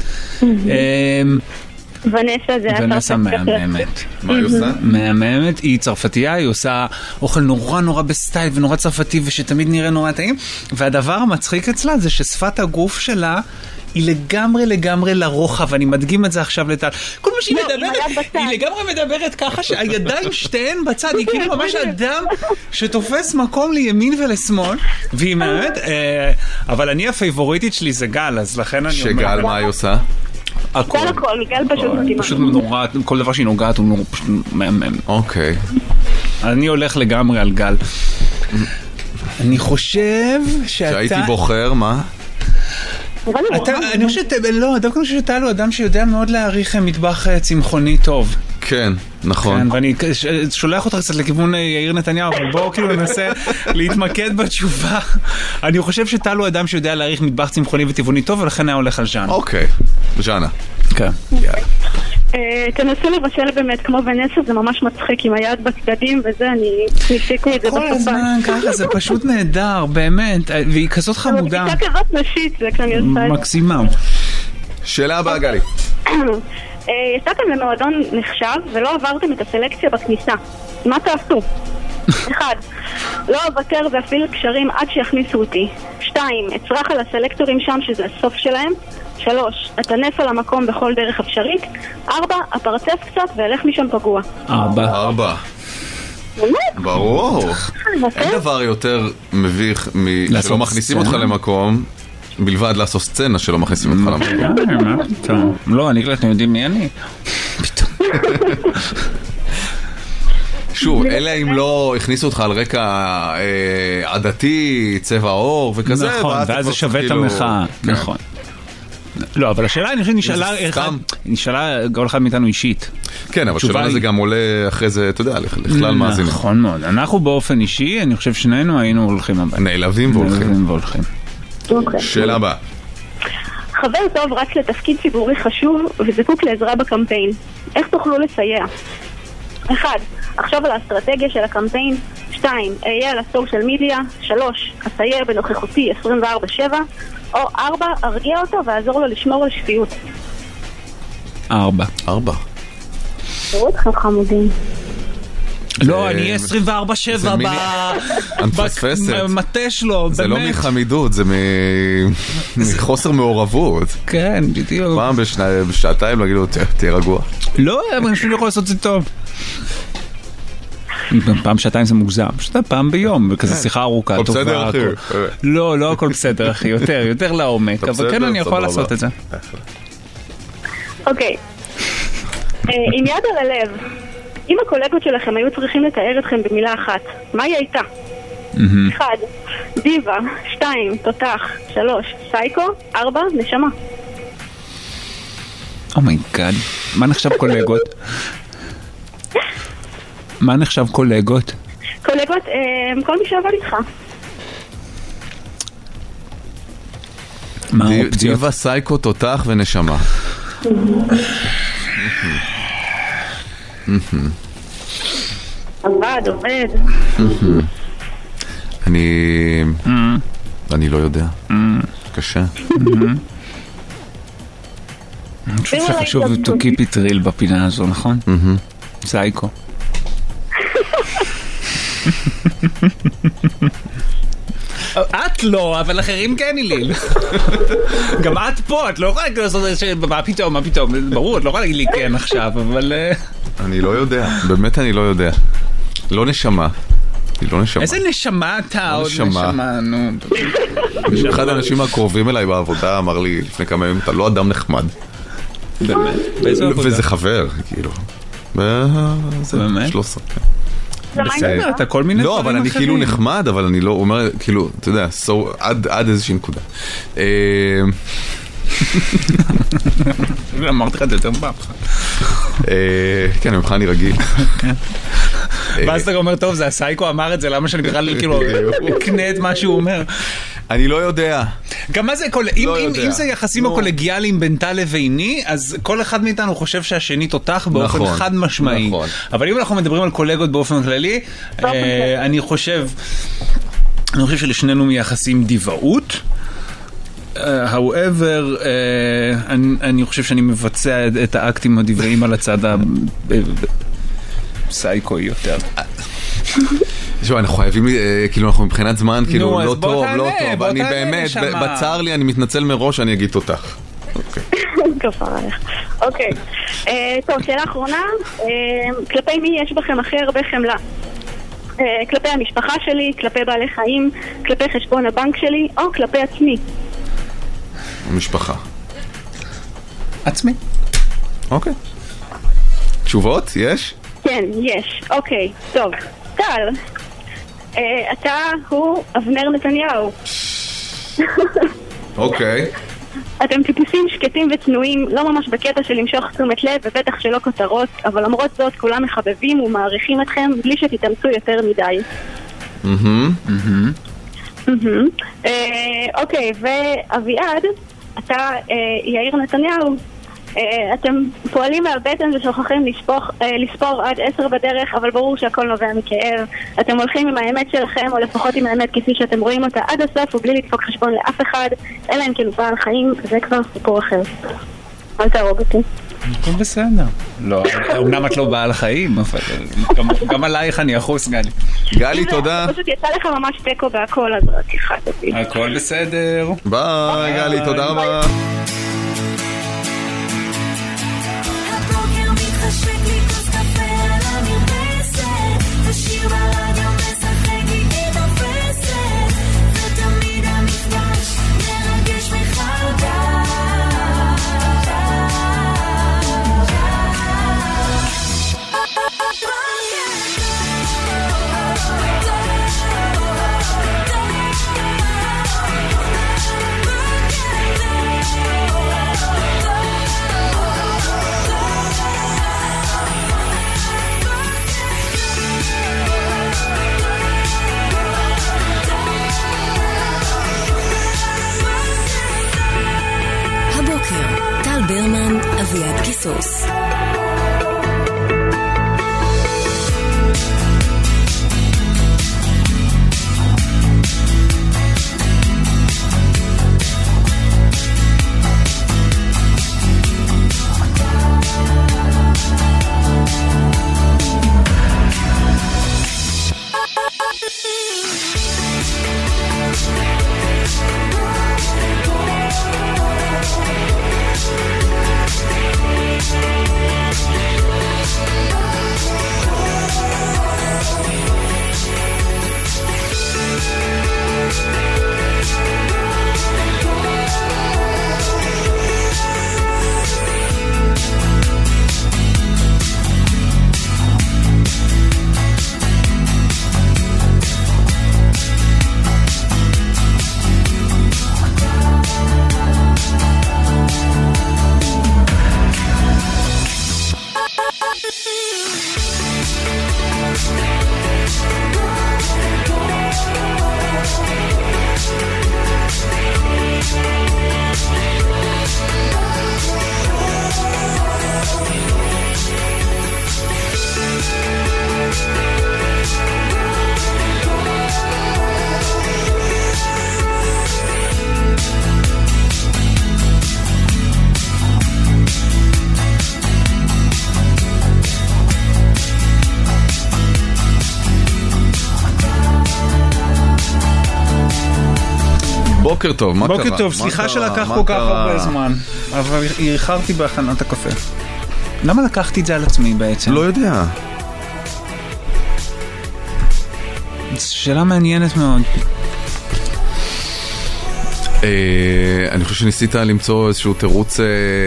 ונסה מהממת. מה היא עושה? מהממת, היא צרפתייה, היא עושה אוכל נורא בסטייל ונורא צרפתי ושתמיד נראה נורא טעים, והדבר המצחיק אצלה זה ששפת הגוף שלה היא לגמרי לרוחב, ואני מדגים את זה עכשיו לטל. כל מה שהיא מדברת, היא לגמרי מדברת ככה שהידיים שתיהן בצד, היא כאילו ממש אדם שתופס מקום לימין ולשמאל, והיא מהממת, אבל אני הפייבוריטית שלי זה גל, אז לכן אני אומר... שגל מה היא עושה? הכל, גל פשוט נורא, כל דבר שהיא נוגעת הוא פשוט מהמם. אוקיי. אני הולך לגמרי על גל. אני חושב שאתה... שהייתי בוחר, מה? אני חושב דווקא הוא אדם שיודע מאוד להעריך מטבח צמחוני טוב. כן, נכון. ואני שולח אותך קצת לכיוון יאיר נתניהו, אבל בואו כאילו ננסה להתמקד בתשובה. אני חושב שטל הוא אדם שיודע להעריך מטבח צמחוני וטבעוני טוב, ולכן היה הולך על ז'אנה. אוקיי, ז'אנה. כן. תנסו לבשל באמת כמו ונסה, זה ממש מצחיק עם היד בצדדים וזה, ניסיתי את זה בסופה. כל הזמן ככה, זה פשוט נהדר, באמת, והיא כזאת חמודה. זה כזאת נשית, זה כשאני עושה את זה. מקסימה. שאלה הבאה, גלי. יצאתם למועדון נחשב ולא עברתם את הסלקציה בכניסה. מה תעשו? 1. לא אוותר ואפעיל קשרים עד שיכניסו אותי. 2. אצרח על הסלקטורים שם שזה הסוף שלהם. 3. אתנף על המקום בכל דרך אפשרית. 4. אפרצף קצת ואלך משם פגוע. 4. באמת? ברור. אין דבר יותר מביך שלא מכניסים אותך למקום בלבד לעשות סצנה שלא מכניסים אותך למקום. לא, אני אתם יודעים מי אני? פתאום. שוב, אלא אם לא הכניסו אותך על רקע עדתי, צבע עור וכזה. נכון, ואז זה שווה את המחאה. נכון. לא, אבל השאלה אני חושב נשאלה כל אחד מאיתנו אישית. כן, אבל שאלה זה גם עולה אחרי זה, אתה יודע, לכלל מאזינים. נכון מאוד. אנחנו באופן אישי, אני חושב שנינו היינו הולכים הבא. נעלבים והולכים. שאלה הבאה. חבר טוב רץ לתפקיד ציבורי חשוב וזקוק לעזרה בקמפיין. איך תוכלו לסייע? 1. עכשיו על האסטרטגיה של הקמפיין. 2. אהיה על הסושיאל מדיה. 3. אסייע בנוכחותי 24/7. או 4. ארגיע אותו ואעזור לו לשמור על שפיות. 4. תראו אתכם חמודים. לא, אני 24/7 במטה שלו. זה לא מחמידות, זה מחוסר מעורבות. כן, בדיוק. פעם בשעתיים להגיד לו, תהיה רגוע. לא, אבל אני חושב יכול לעשות את זה טוב. פעם שעתיים זה מוגזם, פשוט פעם ביום, וכזה שיחה ארוכה, טובה. בסדר אחי. לא הכל בסדר אחי, יותר לעומק, אבל כן אני יכול לעשות את זה. אוקיי. עם יד על הלב, אם הקולגות שלכם היו צריכים לתאר אתכם במילה אחת, מה היא הייתה? 1. דיבה. 2. תותח. 3. סייקו. 4. נשמה. אומייגאד, מה נחשב קולגות? מה נחשב קולגות? קולגות, כל מי שעבד איתך. מה האופציות? דיבה, סייקו, תותח ונשמה. עובד. אני לא יודע. קשה. אני חושב שחשוב to keep it real בפינה הזו, נכון? סייקו. את לא, אבל אחרים כן איליל. גם את פה, את לא יכולה לעשות את זה, מה פתאום, ברור, את לא יכולה להגיד לי כן עכשיו, אבל... אני לא יודע, באמת אני לא יודע. לא נשמה. איזה נשמה אתה עוד נשמה, נו. אחד האנשים הקרובים אליי בעבודה אמר לי לפני כמה ימים, אתה לא אדם נחמד. באמת? באיזו עבודה? וזה חבר, כאילו. באמת? 13. בסדר, אתה כל מיני דברים אחרים. לא, אבל אני כאילו נחמד, אבל אני לא אומר, כאילו, אתה יודע, עד איזושהי נקודה. אמרתי לך את זה יותר פעם. כן, ממך אני רגיל. ואז אתה אומר, טוב, זה הסייקו אמר את זה, למה שאני בכלל כאילו אקנה את מה שהוא אומר? אני לא יודע. גם מה זה, אם זה יחסים הקולגיאליים בין טל לביני, אז כל אחד מאיתנו חושב שהשני תותח באופן חד משמעי. אבל אם אנחנו מדברים על קולגות באופן כללי, אני חושב שלשנינו מייחסים דיבאות. however, אני חושב שאני מבצע את האקטים הדיבאים על הצד הסייקוי יותר. תשמע, אנחנו חייבים, כאילו אנחנו מבחינת זמן, כאילו לא טוב, אני באמת, בצר לי, אני מתנצל מראש, אני אגיד אותך. אוקיי. טוב, שאלה אחרונה, כלפי מי יש בכם הכי הרבה חמלה? כלפי המשפחה שלי, כלפי בעלי חיים, כלפי חשבון הבנק שלי, או כלפי עצמי? המשפחה. עצמי. אוקיי. תשובות? יש? כן, יש. אוקיי, טוב. טל, אתה הוא אבנר נתניהו. אוקיי. אתם טיפוסים שקטים וצנועים, לא ממש בקטע של למשוך תשומת לב ובטח שלא כותרות, אבל למרות זאת כולם מחבבים ומעריכים אתכם בלי שתתאמצו יותר מדי. אוקיי, ואביעד, אתה יאיר נתניהו, אתם פועלים מהבטן ושוכחים לספור עד 10 בדרך, אבל ברור שהכל נובע מכאב. אתם הולכים עם האמת שלכם, או לפחות עם האמת כפי שאתם רואים אותה עד הסוף ובלי לדפוק חשבון לאף אחד, אלא אם כן הוא בעל חיים, זה כבר סיפור אחר. אל תהרוג אותי. הכל בסדר. לא, אמנם את לא בעל חיים, אבל גם עלייך אני אחוס, גלי. גלי, תודה. פשוט יצא לך ממש טקו בהכל, אז רק אחד אותי. הכל בסדר. ביי, גלי, תודה רבה. הבוקר מתחשק לי כוס קפה על המרפסת, השיר ברדיו משחק איתי תופסת, ותמיד המפגש מרגש מחדש. טל ברמן, אביעד קיסוס. בוקר טוב, מה קרה? בוקר טוב, סליחה שלקח כל כך הרבה זמן, אבל איחרתי בהכנת הקפה. למה לקחתי את זה על עצמי בעצם? לא יודע. זו שאלה מעניינת מאוד. אני חושב שניסית למצוא איזשהו תירוץ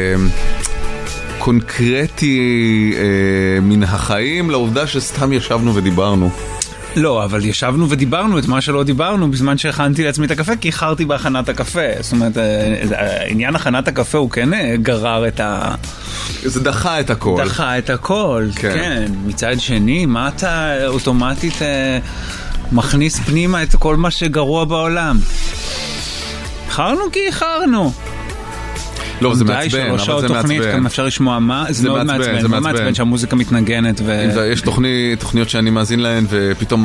קונקרטי מן החיים לעובדה שסתם ישבנו ודיברנו. לא, אבל ישבנו ודיברנו את מה שלא דיברנו בזמן שהכנתי לעצמי את הקפה, כי איחרתי בהכנת הקפה. זאת אומרת, עניין הכנת הקפה הוא כן גרר את ה... זה דחה את הכל. דחה את הכל, כן. מצד שני, מה אתה אוטומטית מכניס פנימה את כל מה שגרוע בעולם? איחרנו כי איחרנו. לא, זה מעצבן, אבל זה מעצבן. גם אפשר לשמוע מה, זה מאוד מעצבן. זה מעצבן שהמוזיקה מתנגנת. יש תוכניות שאני מאזין להן, ופתאום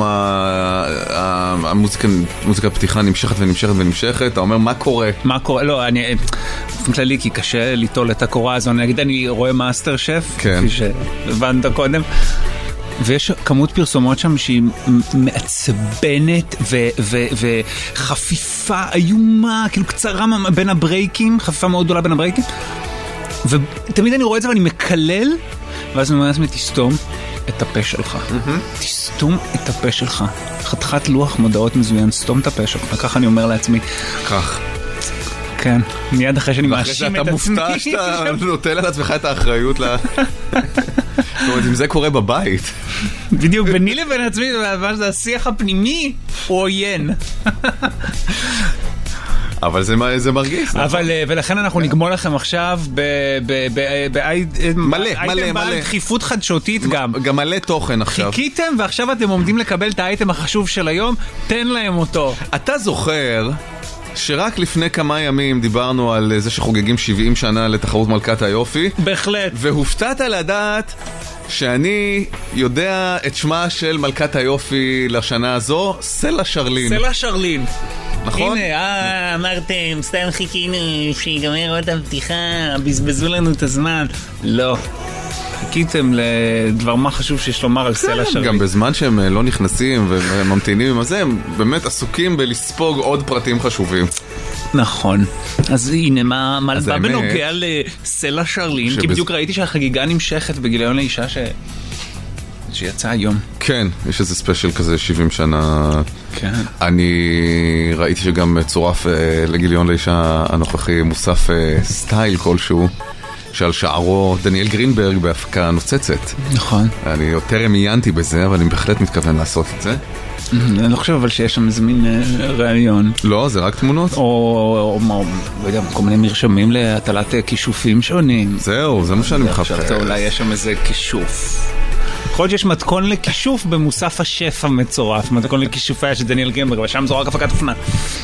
המוזיקה פתיחה נמשכת ונמשכת ונמשכת. אתה אומר, מה קורה? מה קורה? לא, אני... באופן כללי, כי קשה ליטול את הקורה הזו. אני אגיד, אני רואה מאסטר שף, כפי שהבנת קודם. ויש כמות פרסומות שם שהיא מעצבנת וחפיפה איומה, כאילו קצרה בין הברייקים, חפיפה מאוד גדולה בין הברייקים, ותמיד אני רואה את זה ואני מקלל, ואז אני אומר לעצמי, תסתום את הפה שלך. תסתום את הפה שלך. חתיכת לוח מודעות מזוין, סתום את הפה שלך. ככה אני אומר לעצמי. כך. כן, מיד אחרי שאני מאשים את עצמי. ואחרי שאתה מופתע שאתה נוטל על עצמך את האחריות זאת אומרת, אם זה קורה בבית. בדיוק, ביני לבין עצמי, זה השיח הפנימי הוא עוין. אבל זה מרגיש. ולכן אנחנו נגמול לכם עכשיו מלא. בעל דחיפות חדשותית גם. גם מלא תוכן עכשיו. חיכיתם ועכשיו אתם עומדים לקבל את האייטם החשוב של היום, תן להם אותו. אתה זוכר שרק לפני כמה ימים דיברנו על זה שחוגגים 70 שנה לתחרות מלכת היופי? בהחלט. והופתעת לדעת שאני יודע את שמה של מלכת היופי לשנה הזו, סלה שרלין. סלה שרלין. נכון? הנה, אמרתם, סתם חיכינו שיגמר עוד הפתיחה, בזבזו לנו את הזמן. לא. חיכיתם לדבר מה חשוב שיש לומר על סלה שרלין. גם בזמן שהם לא נכנסים וממתינים עם הזה, הם באמת עסוקים בלספוג עוד פרטים חשובים. נכון. אז הנה, מה בנוגע לסלה שרלין? כי בדיוק ראיתי שהחגיגה נמשכת בגיליון לאישה שיצא היום. כן, יש איזה ספיישל כזה 70 שנה. כן. אני ראיתי שגם צורף לגיליון לאישה הנוכחי מוסף סטייל כלשהו, שעל שערו דניאל גרינברג בהפקה נוצצת. נכון. אני יותר עיינתי בזה, אבל אני בהחלט מתכוון לעשות את זה. אני לא חושב אבל שיש שם איזה מין רעיון. לא, זה רק תמונות? או לא יודע, כל מיני מרשמים להטלת כישופים שונים. זהו, זה מה שאני מחפש. עכשיו אולי יש שם איזה כישוף. יכול להיות שיש מתכון לכישוף במוסף השף המצורף, מתכון לכישופיה של דניאל גרינברג, אבל שם זו רק הפקת אופנה.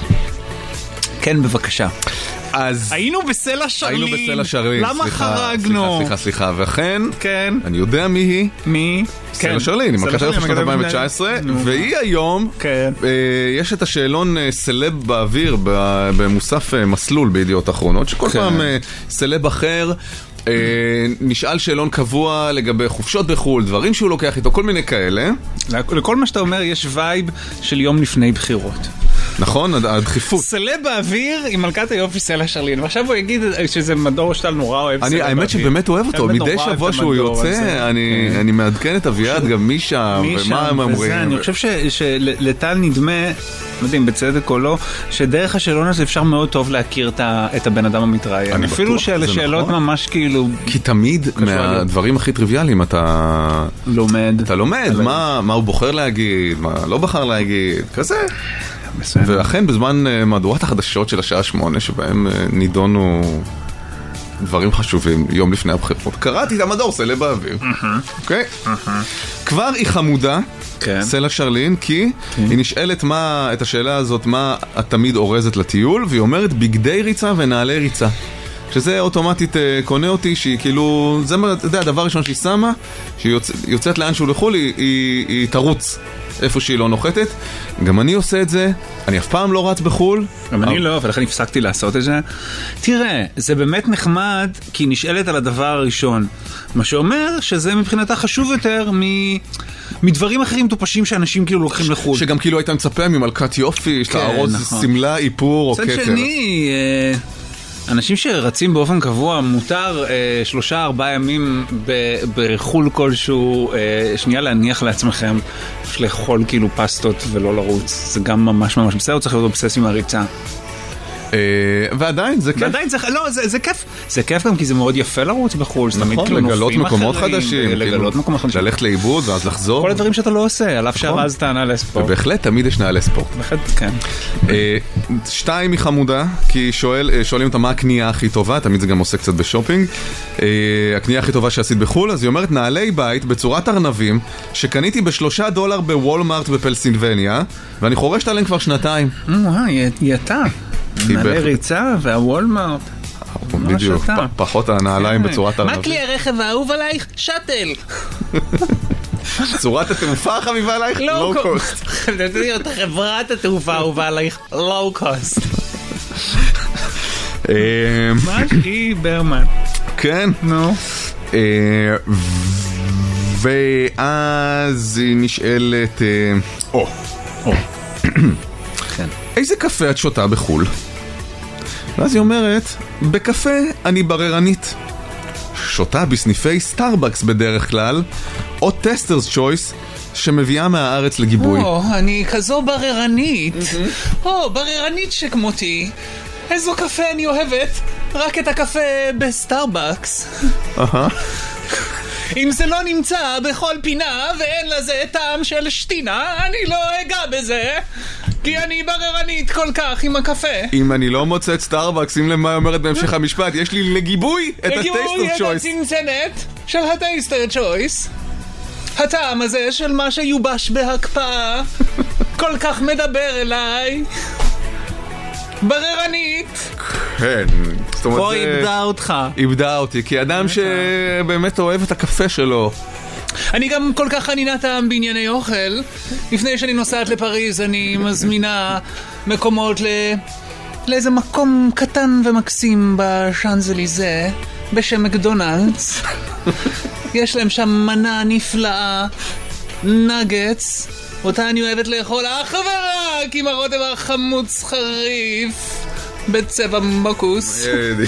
כן, בבקשה. אז היינו בסלע שרלין. היינו בסלע שרלין. למה חרגנו? סליחה. ואכן, כן. אני יודע מי היא. מי? סלע שרלין, היא מלכת היופי שנת 2019, והיא היום, יש את השאלון סלב באוויר במוסף מסלול בידיעות אחרונות, שכל פעם סלב אחר נשאל שאלון קבוע לגבי חופשות בחול, דברים שהוא לוקח איתו, כל מיני כאלה. לכל מה שאתה אומר יש וייב של יום לפני בחירות. נכון, הדחיפות. סלב באוויר עם מלכת היופי סלה שרלין, ועכשיו הוא יגיד שזה מדור שטל נורא אוהב סלב באוויר. האמת שבאמת אוהב אותו, מדי שבוע שהוא יוצא, אני מעדכן את אביעד גם מי שם, ומה הם אומרים. אני חושב שלטל נדמה, מדהים, בצדק או לא, שדרך השאלון הזה אפשר מאוד טוב להכיר את הבן אדם המתראיין. אפילו שאלות ממש כאילו... כי תמיד מהדברים הכי טריוויאליים אתה לומד מה הוא בוחר להגיד, מה לא בחר להגיד, כזה. ואכן בזמן מהדורת החדשות של השעה 8 שבהם נידונו דברים חשובים יום לפני הבחירות, קראתי את המדור סלע באוויר. אוקיי? כבר היא חמודה, סלע שרלין, כי היא נשאלת את השאלה הזאת, מה את תמיד אורזת לטיול, והיא אומרת בגדי ריצה ונעלי ריצה, שזה אוטומטית קונה אותי, שהיא כאילו, זה הדבר הראשון שהיא שמה, שהיא יוצאת לאנשהו לחול, היא תרוץ איפה שהיא לא נוחתת. גם אני עושה את זה, אני אף פעם לא רץ בחול. גם אני לא, ולכן הפסקתי לעשות את זה. תראה, זה באמת נחמד, כי היא נשאלת על הדבר הראשון. מה שאומר שזה מבחינתה חשוב יותר מדברים אחרים טופשים שאנשים כאילו לוקחים לחול. שגם כאילו היית מצפה ממלכת יופי, יש לה ארוז סמלה, איפור או כתר. צד שני... אנשים שרצים באופן קבוע, מותר 3-4 ימים בחול כלשהו, שנייה להניח לעצמכם לאכול כאילו פסטות ולא לרוץ. זה גם ממש ממש בסדר, צריך להיות אובסס עם הריצה. ועדיין זה כיף. לא, זה כיף. זה כיף גם כי זה מאוד יפה לרוץ בחול. נכון, לגלות מקומות חדשים. ללכת לאיבוד ואז לחזור. כל הדברים שאתה לא עושה, על אף שהרזת נעלי ספורט. ובהחלט תמיד יש נעלי ספורט. בהחלט, כן. 2 היא חמודה, כי שואלים אותה מה הקנייה הכי טובה, תמיד זה גם עושה קצת בשופינג. הקנייה הכי טובה שעשית בחול, אז היא אומרת נעלי בית בצורת ארנבים, שקניתי $3 בוולמארט בפלסילבניה, ואני חורשת עליהם כבר 2. היא אתה. נעלי ריצה והוולמארט. בדיוק, פחות הנעליים בצורת ארנבים. מה כלי הרכב האהוב עלייך? שטל. צורת התעופה החביבה עלייך? לואו קוסט. חברת התעופה האהובה עלייך? לואו קוסט. מה שהיא ברמן. כן. נו. ואז היא נשאלת איזה קפה את שותה בחול? ואז היא אומרת, בקפה אני בררנית. שותה בסניפי סטארבקס בדרך כלל, או טסטרס צ'ויס, שמביאה מהארץ לגיבוי. אני כזו בררנית. בררנית שכמותי. איזו קפה אני אוהבת? רק את הקפה בסטארבקס. אם זה לא נמצא בכל פינה ואין לזה טעם של שתינה, אני לא אגע בזה. כי אני בררנית כל כך עם הקפה. אם אני לא מוצא את סטארבקס, שים למה אומרת בהמשך המשפט, יש לי לגיבוי את הטייסטר צ'ויס. לגיבוי את הצנצנת של הטייסטר צ'ויס. הטעם הזה של מה שיובש בהקפאה כל כך מדבר אליי. בררנית. כן. פה איבדה אותך. איבדה אותי, כי אדם שבאמת אוהב את הקפה שלו. אני גם כל כך חנינה טעם בענייני אוכל. לפני שאני נוסעת לפריז אני מזמינה מקומות לאיזה מקום קטן ומקסים בשאנזליזה בשם מקדונלדס. יש להם שם מנה נפלאה, נגטס, אותה אני אוהבת לאכול אך ורק עם הרוטב החמוץ חריף בצבע מקוס.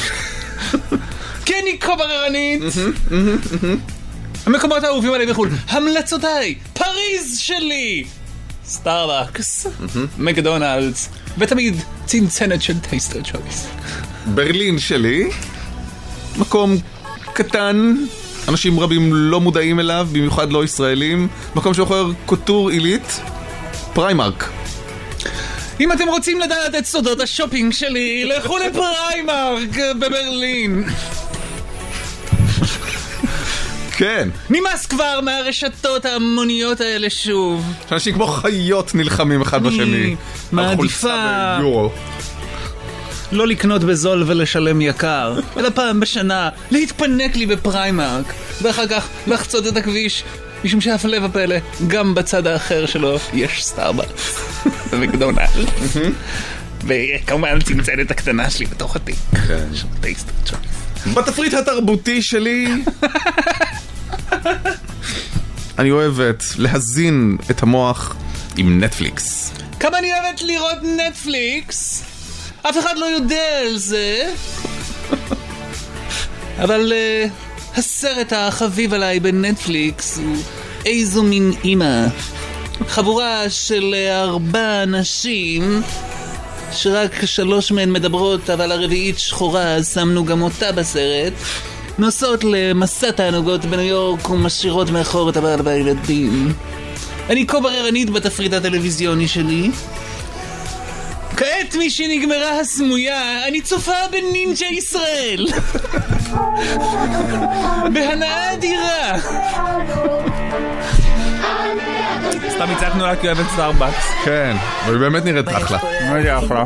כי אני כה בררנית. המקומות האהובים עליי בחו"ל, המלצותיי, פריז שלי, סטארבקס, מקדונלדס, ותמיד צנצנת של טייסטר צ'ויס. ברלין שלי, מקום קטן, אנשים רבים לא מודעים אליו, במיוחד לא ישראלים, מקום שאוכר קוטור עילית, פריימרק. אם אתם רוצים לדעת את סודות השופינג שלי, לכו לפריימרק בברלין. כן. נמאס כבר מהרשתות ההמוניות האלה שוב. שאנשים כמו חיות נלחמים אחד בשני. מעדיפה לא לקנות בזול ולשלם יקר, אלא פעם בשנה להתפנק לי בפריימרק, ואחר כך לחצות את הכביש, משום שהפלא ופלא, גם בצד האחר שלו יש סטארבקס ומקדונלדס. וכמובן צנצנת הקטנה שלי בתוך התיק. בתפריט התרבותי שלי אני אוהבת להזין את המוח עם נטפליקס. כמה אני אוהבת לראות נטפליקס, אף אחד לא יודע על זה. אבל הסרט החביב עליי בנטפליקס הוא איזו מין אמא, חבורה של 4 אנשים שרק 3 מהן מדברות, אבל הרביעית שחורה, אז שמנו גם אותה בסרט, נוסעות למסע תענוגות בניו יורק ומשאירות מאחור את הבעל והילדים. אני כה בררנית בתפריט הטלוויזיוני שלי. כעת מי שנגמרה הסמויה, אני צופה בנינג'ה ישראל. בהנאה אדירה. סתם הצעקנו לה כי אוהבת סטארבקס. כן, אבל היא באמת נראית אחלה. נראית אחלה.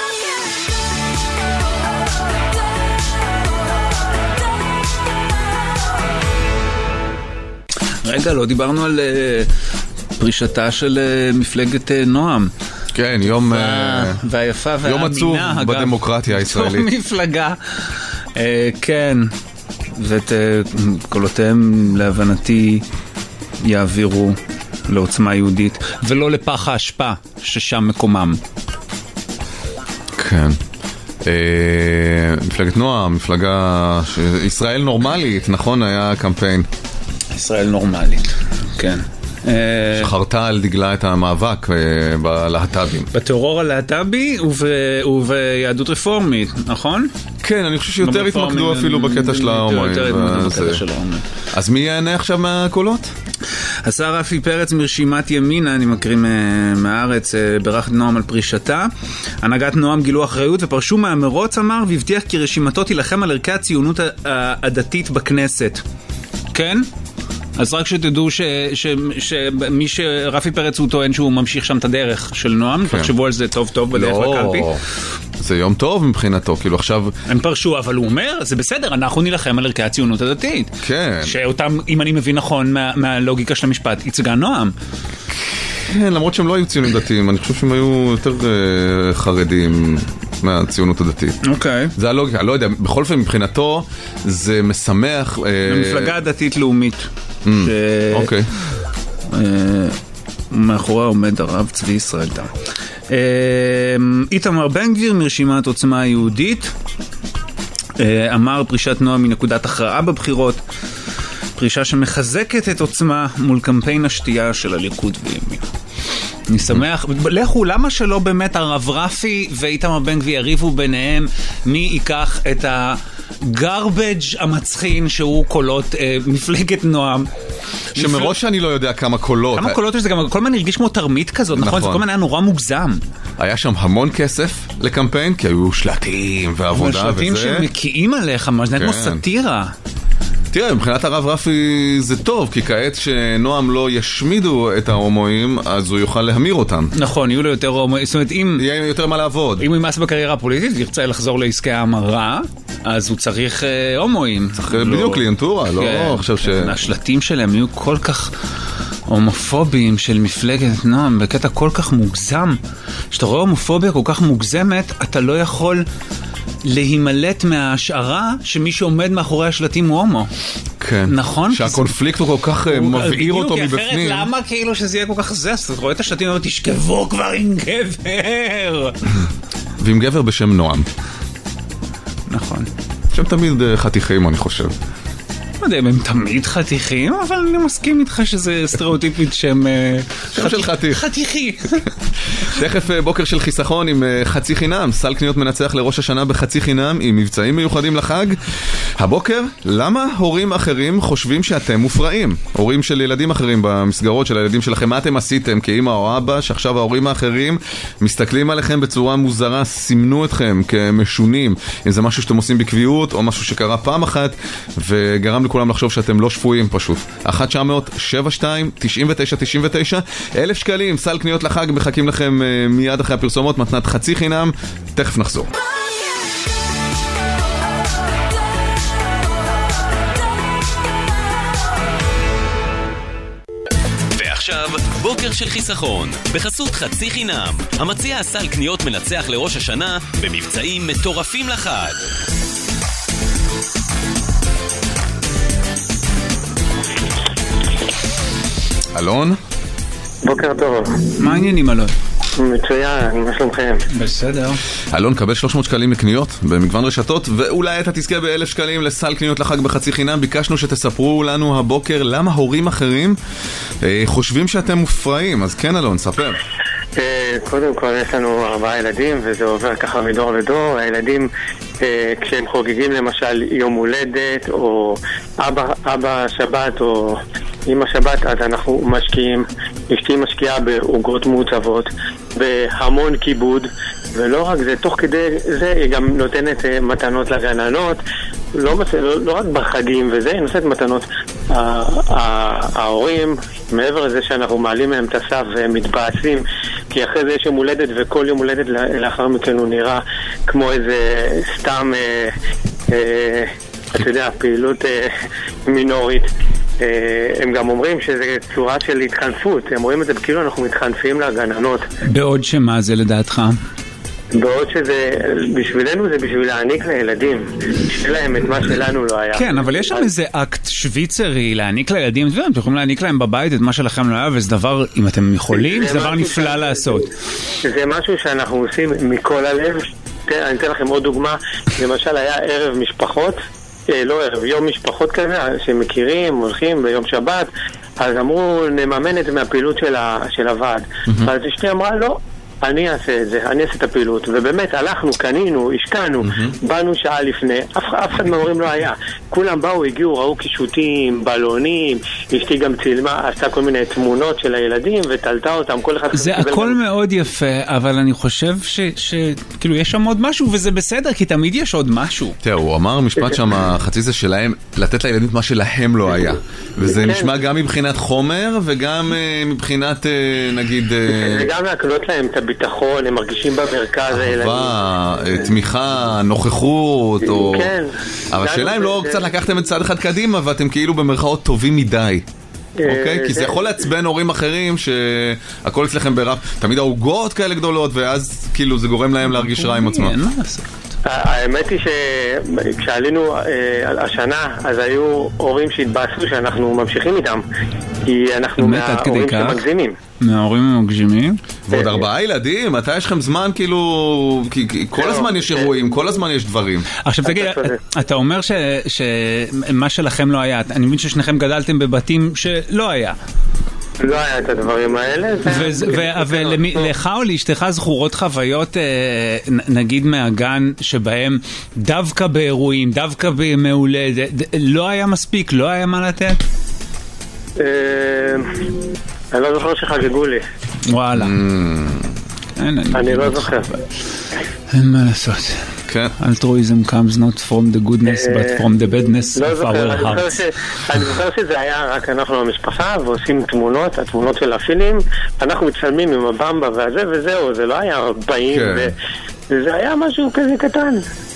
רגע, לא דיברנו על פרישתה של מפלגת נועם. כן, יום והיפה והאמינה, יום עצוב בדמוקרטיה הישראלית. זו מפלגה, כן, ואת קולותיהם להבנתי יעבירו לעוצמה יהודית, ולא לפח האשפה ששם מקומם. כן. מפלגת נועם, מפלגה ישראל נורמלית, נכון? היה קמפיין ישראל נורמלית, כן. שחרתה על דגלה את המאבק בלהט"בים. בטרור הלהט"בי וביהדות רפורמית, נכון? כן, אני חושב שיותר התמקדו אפילו בקטע של ההומואים. אז מי יענה עכשיו מהקולות? השר רפי פרץ מרשימת ימינה, אני מקריא מהארץ, ברך נועם על פרישתה. הנהגת נועם גילו אחריות ופרשו מהמרוץ, אמר, והבטיח כי רשימתו תילחם על ערכי הציונות הדתית בכנסת. כן? אז רק שתדעו שמי שרפי פרץ הוא טוען שהוא ממשיך שם את הדרך של נועם, תחשבו על זה טוב טוב בדרך לקלפי. זה יום טוב מבחינתו, כאילו עכשיו הם פרשו, אבל הוא אומר, זה בסדר, אנחנו נלחם על ערכי הציונות הדתית. כן. שאותם, אם אני מבין נכון מהלוגיקה של המשפט, ייצגה נועם. כן, למרות שהם לא היו ציונים דתיים, אני חושב שהם היו יותר חרדים מהציונות הדתית. אוקיי. זה הלוגיקה, לא יודע, בכל אופן מבחינתו זה משמח. המפלגה הדתית לאומית. אוקיי. מאחורי עומד הרב צבי ישראל דם. איתמר בן גביר מרשימת עוצמה היהודית אמר פרישת נועם מנקודת הכרעה בבחירות, פרישה שמחזקת את עוצמה מול קמפיין השתייה של הליכוד וימינה. אני שמח, לכו, למה שלא באמת הרב רפי ואיתמר בן גביר יריבו ביניהם מי ייקח את הגרבג' המצחין שהוא קולות מפלגת נועם שמראש אני לא יודע כמה קולות. כמה קולות יש, זה גם כל הזמן הרגיש כמו תרמית כזאת, נכון? זה כל הזמן היה נורא מוגזם. היה שם המון כסף לקמפיין, כי היו שלטים ועבודה וזה. שלטים שמקיעים עליך, זה כמו סטירה. תראה, מבחינת הרב רפי זה טוב, כי כעת שנועם לא ישמידו את ההומואים, אז הוא יוכל להמיר אותם. נכון, יהיו לו יותר הומואים, זאת אומרת, אם... יהיה יותר מה לעבוד. אם הוא ימאס בקריירה הפוליטית, ירצה לחזור לעסקי ההמרה, אז הוא צריך הומואים. צריך בדיוק קליינטורה, לא עכשיו ש... השלטים שלהם יהיו כל כך הומופוביים של מפלגת נועם, בקטע כל כך מוגזם. כשאתה רואה הומופוביה כל כך מוגזמת, אתה לא יכול... להימלט מההשערה שמי שעומד מאחורי השלטים הוא הומו. כן. נכון? שהקונפליקט הוא כל כך מבעיר אותו מבפנים. אחרת למה כאילו שזה יהיה כל כך זה? אז אתה רואה את השלטים ואומר, תשכבו כבר עם גבר. ועם גבר בשם נועם. נכון. שם תמיד חתיכים, אני חושב. לא יודע אם הם תמיד חתיכים, אבל אני מסכים איתך שזה סטריאוטיפית שהם... שם של חתיך. חתיכי. תכף בוקר של חיסכון עם חצי חינם. סל קניות מנצח לראש השנה בחצי חינם עם מבצעים מיוחדים לחג. הבוקר, למה הורים אחרים חושבים שאתם מופרעים? הורים של ילדים אחרים במסגרות של הילדים שלכם, מה אתם עשיתם כאמא או אבא, שעכשיו ההורים האחרים מסתכלים עליכם בצורה מוזרה, סימנו אתכם כמשונים, אם זה משהו שאתם עושים בקביעות או משהו שקרה פעם אחת וגרם לכולם לחשוב שאתם לא שפויים פשוט. 1-900-72-99-99 1,000 שקלים, סל קניות לחג, מחכים לכם מיד אחרי הפרסומות, מתנת חצי חינם, תכף נחזור. ועכשיו, בוקר של חיסכון, בחסות חצי חינם, המציע סל קניות מנצח לראש השנה, במבצעים מטורפים לחג. אלון? בוקר טוב. מה העניינים אלון? מצוין, מה שלומכם? בסדר. אלון, קבל 300 שקלים לקניות במגוון רשתות, ואולי אתה תזכה ב1,000 שקלים לסל קניות לחג בחצי חינם. ביקשנו שתספרו לנו הבוקר למה הורים אחרים חושבים שאתם מופרעים. אז כן אלון, ספר. קודם כל יש לנו 4 ילדים וזה עובר ככה מדור לדור. הילדים כשהם חוגגים למשל יום הולדת או אבא שבת או אמא שבת, אז אנחנו משקיעים, אשתי משקיעה בעוגות מעוצבות בהמון כיבוד, ולא רק זה, תוך כדי זה היא גם נותנת מתנות לגננות, לא רק בחגים וזה, היא נותנת מתנות. ההורים, מעבר לזה שאנחנו מעלים מהם את הסף והם מתבאסים, כי אחרי זה יש יום הולדת וכל יום הולדת לאחר מכן הוא נראה כמו איזה סתם אתה יודע, פעילות מינורית. הם גם אומרים שזה צורה של התחנפות, הם רואים את זה כאילו אנחנו מתחנפים לגננות. בעוד שמה זה לדעתך? בעוד שזה, בשבילנו זה בשביל להעניק לילדים, שלהם את מה שלנו לא היה. כן, אבל יש שם איזה אקט שוויצרי להעניק לילדים, אתם יכולים להעניק להם בבית את מה שלכם לא היה, וזה דבר, אם אתם יכולים, זה דבר נפלא לעשות. זה משהו שאנחנו עושים מכל הלב. אני אתן לכם עוד דוגמה, למשל היה ערב משפחות, לא ערב, יום משפחות כזה, שמכירים, הולכים ביום שבת, אז אמרו, נממן את זה מהפעילות של הוועד. אז אשתי אמרה, לא, אני אעשה את זה, אני אעשה את הפעילות. ובאמת, הלכנו, קנינו, השקענו, באנו שעה לפני, אף אחד מההורים לא היה. כולם באו, הגיעו, ראו קישוטים, בלונים, אשתי גם צילמה, עשתה כל מיני תמונות של הילדים ותלתה אותם, כל אחד... זה הכל מאוד יפה, אבל אני חושב כאילו יש שם עוד משהו, וזה בסדר, כי תמיד יש עוד משהו. תראה, הוא אמר משפט שם, חצי זה שלהם, לתת לילדים מה שלהם לא היה. וזה נשמע גם מבחינת חומר, וגם מבחינת, נגיד... וגם להקנות להם את ביטחון, הם מרגישים במרכז הילדים. אהבה, תמיכה, נוכחות, או... כן. אבל השאלה אם לא קצת לקחתם את צעד אחד קדימה, ואתם כאילו במרכאות טובים מדי. אוקיי? כי זה יכול לעצבן הורים אחרים שהכל אצלכם ברף, תמיד העוגות כאלה גדולות, ואז כאילו זה גורם להם להרגיש רע עם עצמם. האמת היא שכשעלינו השנה, אז היו הורים שהתבאסו שאנחנו ממשיכים איתם, כי אנחנו מההורים שמגזימים. מההורים המגזימים? ועוד 4 ילדים, מתי יש לכם זמן כאילו, כי כל הזמן יש אירועים, כל הזמן יש דברים. עכשיו תגיד, אתה אומר שמה שלכם לא היה, אני מבין ששניכם גדלתם בבתים שלא היה. לא היה את הדברים האלה. ולך או לאשתך זכורות חוויות, נגיד מהגן, שבהם דווקא באירועים, דווקא בימי הולדת, לא היה מספיק, לא היה מה לתת? אני לא זוכר שחגגו לי. וואלה. אני לא זוכר. אין מה לעשות. כן. Altruism comes not from the goodness but from the badness לא of זוכר, our hearts. אני זוכר שזה היה רק אנחנו במשפחה ועושים תמונות, התמונות של הפילים, אנחנו מצלמים עם הבמבה והזה וזהו, זה לא היה באים, זה היה משהו כזה קטן.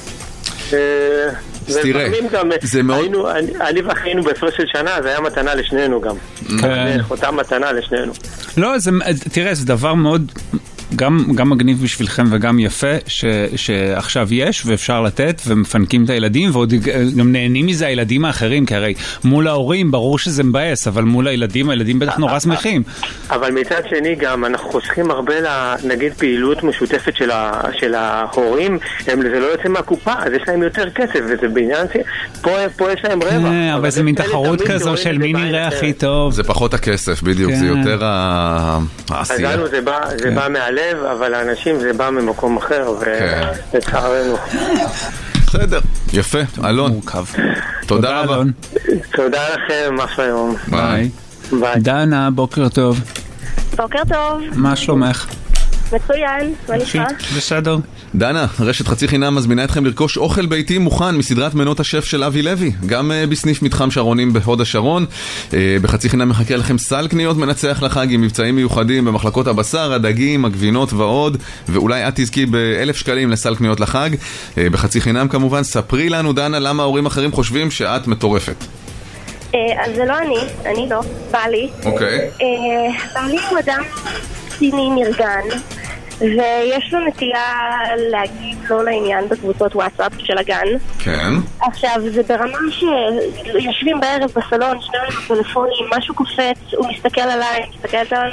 תראה, זה מאוד... אני ואחיינו בהפרש של שנה, זה היה מתנה לשנינו גם. כן. אותה מתנה לשנינו. לא, תראה, זה דבר מאוד... גם מגניב בשבילכם וגם יפה שעכשיו יש ואפשר לתת ומפנקים את הילדים ועוד גם נהנים מזה הילדים האחרים, כי הרי מול ההורים ברור שזה מבאס, אבל מול הילדים בטח נורא שמחים. אבל מצד שני גם אנחנו חוסכים הרבה נגיד פעילות משותפת של ההורים, זה לא יוצא מהקופה, אז יש להם יותר כסף וזה בעניין פה יש להם רווח. אבל זה מין תחרות כזו של מי נראה הכי טוב. זה פחות הכסף, בדיוק, זה יותר העשייה. אז זה בא מהלב, אבל האנשים זה בא ממקום אחר, ולצערנו. בסדר, יפה, אלון. תודה רבה. תודה לכם, אחלה יום. ביי. דנה, בוקר טוב. בוקר טוב. מה שלומך? מצוין, מה נשמע? בסדר. דנה, רשת חצי חינם מזמינה אתכם לרכוש אוכל ביתי מוכן מסדרת מנות השף של אבי לוי, גם בסניף מתחם שרונים בהוד השרון. בחצי חינם מחכה לכם סל קניות מנצח לחג עם מבצעים מיוחדים במחלקות הבשר, הדגים, הגבינות ועוד, ואולי את תזכי ב1,000 שקלים לסל קניות לחג. בחצי חינם כמובן. ספרי לנו, דנה, למה ההורים אחרים חושבים שאת מטורפת. אז זה לא אני לא, בעלי. אוקיי. בעלי הוא אדם ציני נרגן, ויש לו נטייה להגיד לא לעניין בקבוצות וואטסאפ של הגן. כן. עכשיו, זה ברמה שיושבים בערב בסלון, שניהם בטלפונים, משהו קופץ, הוא מסתכל עליי, מסתכלת עליי,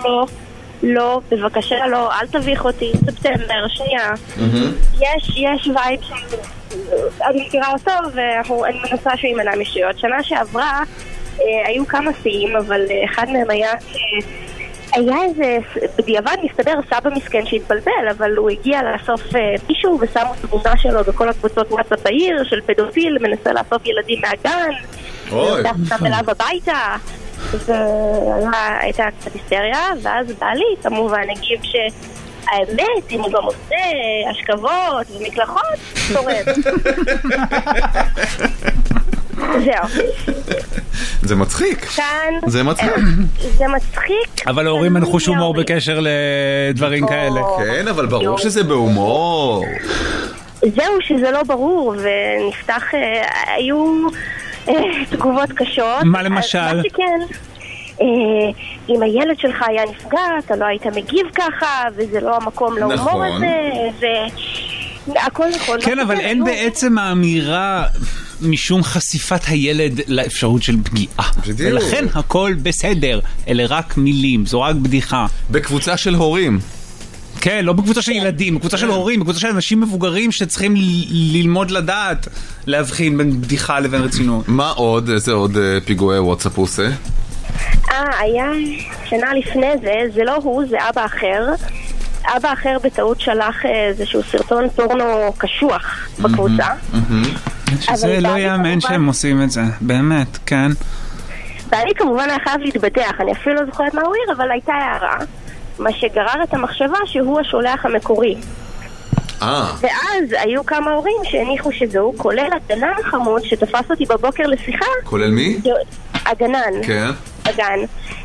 לא, בבקשה לא, אל תביך אותי, ספטמבר, שנייה. יש וייב אני מכירה אותו, ואני מנסה שהוא יימנע משטויות. שנה שעברה היו כמה שיאים, אבל אחד מהם היה איזה, בדיעבד מסתבר סבא מסכן שהתבלבל, אבל הוא הגיע לאסוף מישהו ושמו תמונה שלו בכל הקבוצות וואטסאפ העיר של פדופיל, מנסה לאסוף ילדים מהגן, ושם אליו הביתה, והייתה קצת היסטריה, ואז בעלי כמובן הגיב שהאמת, אם הוא גם עושה השכבות ומקלחות, שורד. זהו. זה מצחיק. זה מצחיק. זה מצחיק. אבל ההורים מנחוש הומור בקשר לדברים כאלה. כן, אבל ברור שזה בהומור. זהו, שזה לא ברור, ונפתח, היו תגובות קשות. מה למשל? מה שכן, אם הילד שלך היה נפגע, אתה לא היית מגיב ככה, וזה לא המקום להומור הזה, והכל נכון. כן, אבל אין בעצם האמירה משום חשיפת הילד לאפשרות של פגיעה. ולכן הכל בסדר, אלה רק מילים, זו רק בדיחה. בקבוצה של הורים. כן, לא בקבוצה של ילדים, בקבוצה של הורים, בקבוצה של אנשים מבוגרים שצריכים ללמוד לדעת להבחין בין בדיחה לבין רצינות. מה עוד? איזה עוד פיגועי וואטסאפ עושה? היה שנה לפני זה לא הוא, זה אבא אחר. אבא אחר בטעות שלח איזשהו סרטון פורנו קשוח בקבוצה. שזה לא יאמן שהם עושים את זה, באמת, כן. ואני כמובן היה חייב להתבדח, אני אפילו לא זוכרת מה הוא עיר, אבל הייתה הערה, מה שגרר את המחשבה שהוא השולח המקורי. ואז היו כמה הורים שהניחו שזהו, כולל הגנן החמוד שתפס אותי בבוקר לשיחה. כולל מי? הגנן. כן. הגן.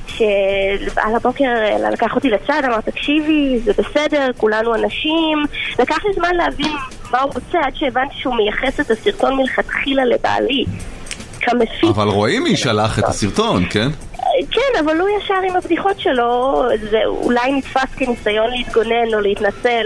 שעל הבוקר לקח אותי לצד, אמר תקשיבי, זה בסדר, כולנו אנשים. לקח לי זמן להבין מה הוא רוצה, עד שהבנתי שהוא מייחס את הסרטון מלכתחילה לבעלי. אבל רואים מי שלח את הסרטון, כן? כן, אבל הוא ישר עם הבדיחות שלו, זה אולי נתפס כניסיון להתגונן או להתנצל,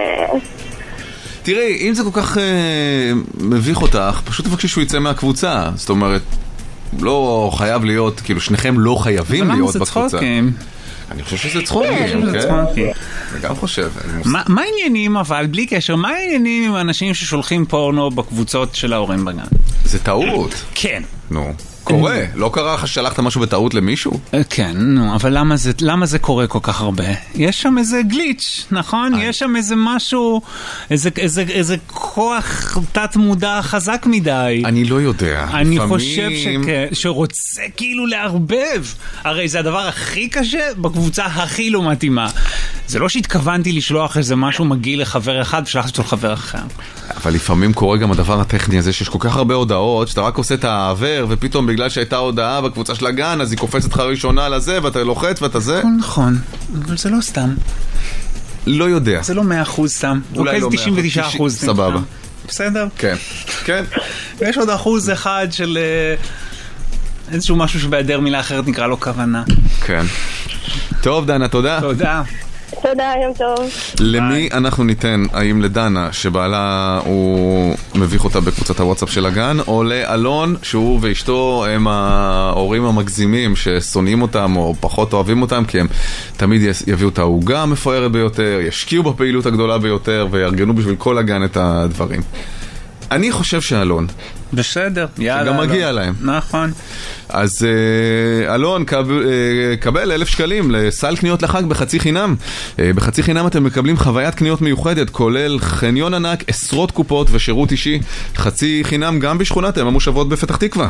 תראי, אם זה כל כך מביך אותך, פשוט תבקשי שהוא יצא מהקבוצה. זאת אומרת, לא חייב להיות, כאילו שניכם לא חייבים להיות בקבוצה. אבל למה זה צחוקים? אני חושב שזה צחוקים, כן? אני גם חושב. מה העניינים אבל, בלי קשר, מה העניינים עם האנשים ששולחים פורנו בקבוצות של ההורים בגן? זה טעות. כן. נו. קורה, לא קרה לך שלחת משהו בטעות למישהו? כן, נו, אבל למה זה קורה כל כך הרבה? יש שם איזה גליץ', נכון? יש שם איזה משהו, איזה כוח תת מודע חזק מדי. אני לא יודע. אני חושב שרוצה כאילו לערבב. הרי זה הדבר הכי קשה בקבוצה הכי לא מתאימה. זה לא שהתכוונתי לשלוח איזה משהו מגיע לחבר אחד ושלחתי אותו לחבר אחר. אבל לפעמים קורה גם הדבר הטכני הזה שיש כל כך הרבה הודעות שאתה רק עושה את העבר ופתאום בגלל שהייתה הודעה בקבוצה של הגן אז היא קופצת לך ראשונה לזה ואתה לוחץ ואתה זה. נכון, אבל זה לא סתם. לא יודע. זה לא 100% סתם. אולי לא 99%. סבבה. בסדר? כן. כן. ויש עוד 1% של איזשהו משהו שבהיעדר מילה אחרת נקרא לו כוונה. כן. טוב דנה, תודה. תודה. תודה, יום טוב. למי אנחנו ניתן, האם לדנה שבעלה הוא מביך אותה בקבוצת הוואטסאפ של הגן, או לאלון שהוא ואשתו הם ההורים המגזימים ששונאים אותם או פחות אוהבים אותם, כי הם תמיד יביאו את ההוגה המפוארת ביותר, ישקיעו בפעילות הגדולה ביותר ויארגנו בשביל כל הגן את הדברים. אני חושב שאלון. בסדר, יאללה. שגם מגיע להם. נכון. אז אלון, קבל 1,000 שקלים לסל קניות לחג בחצי חינם. בחצי חינם אתם מקבלים חוויית קניות מיוחדת, כולל חניון ענק, עשרות קופות ושירות אישי. חצי חינם גם בשכונת המושבות בפתח תקווה.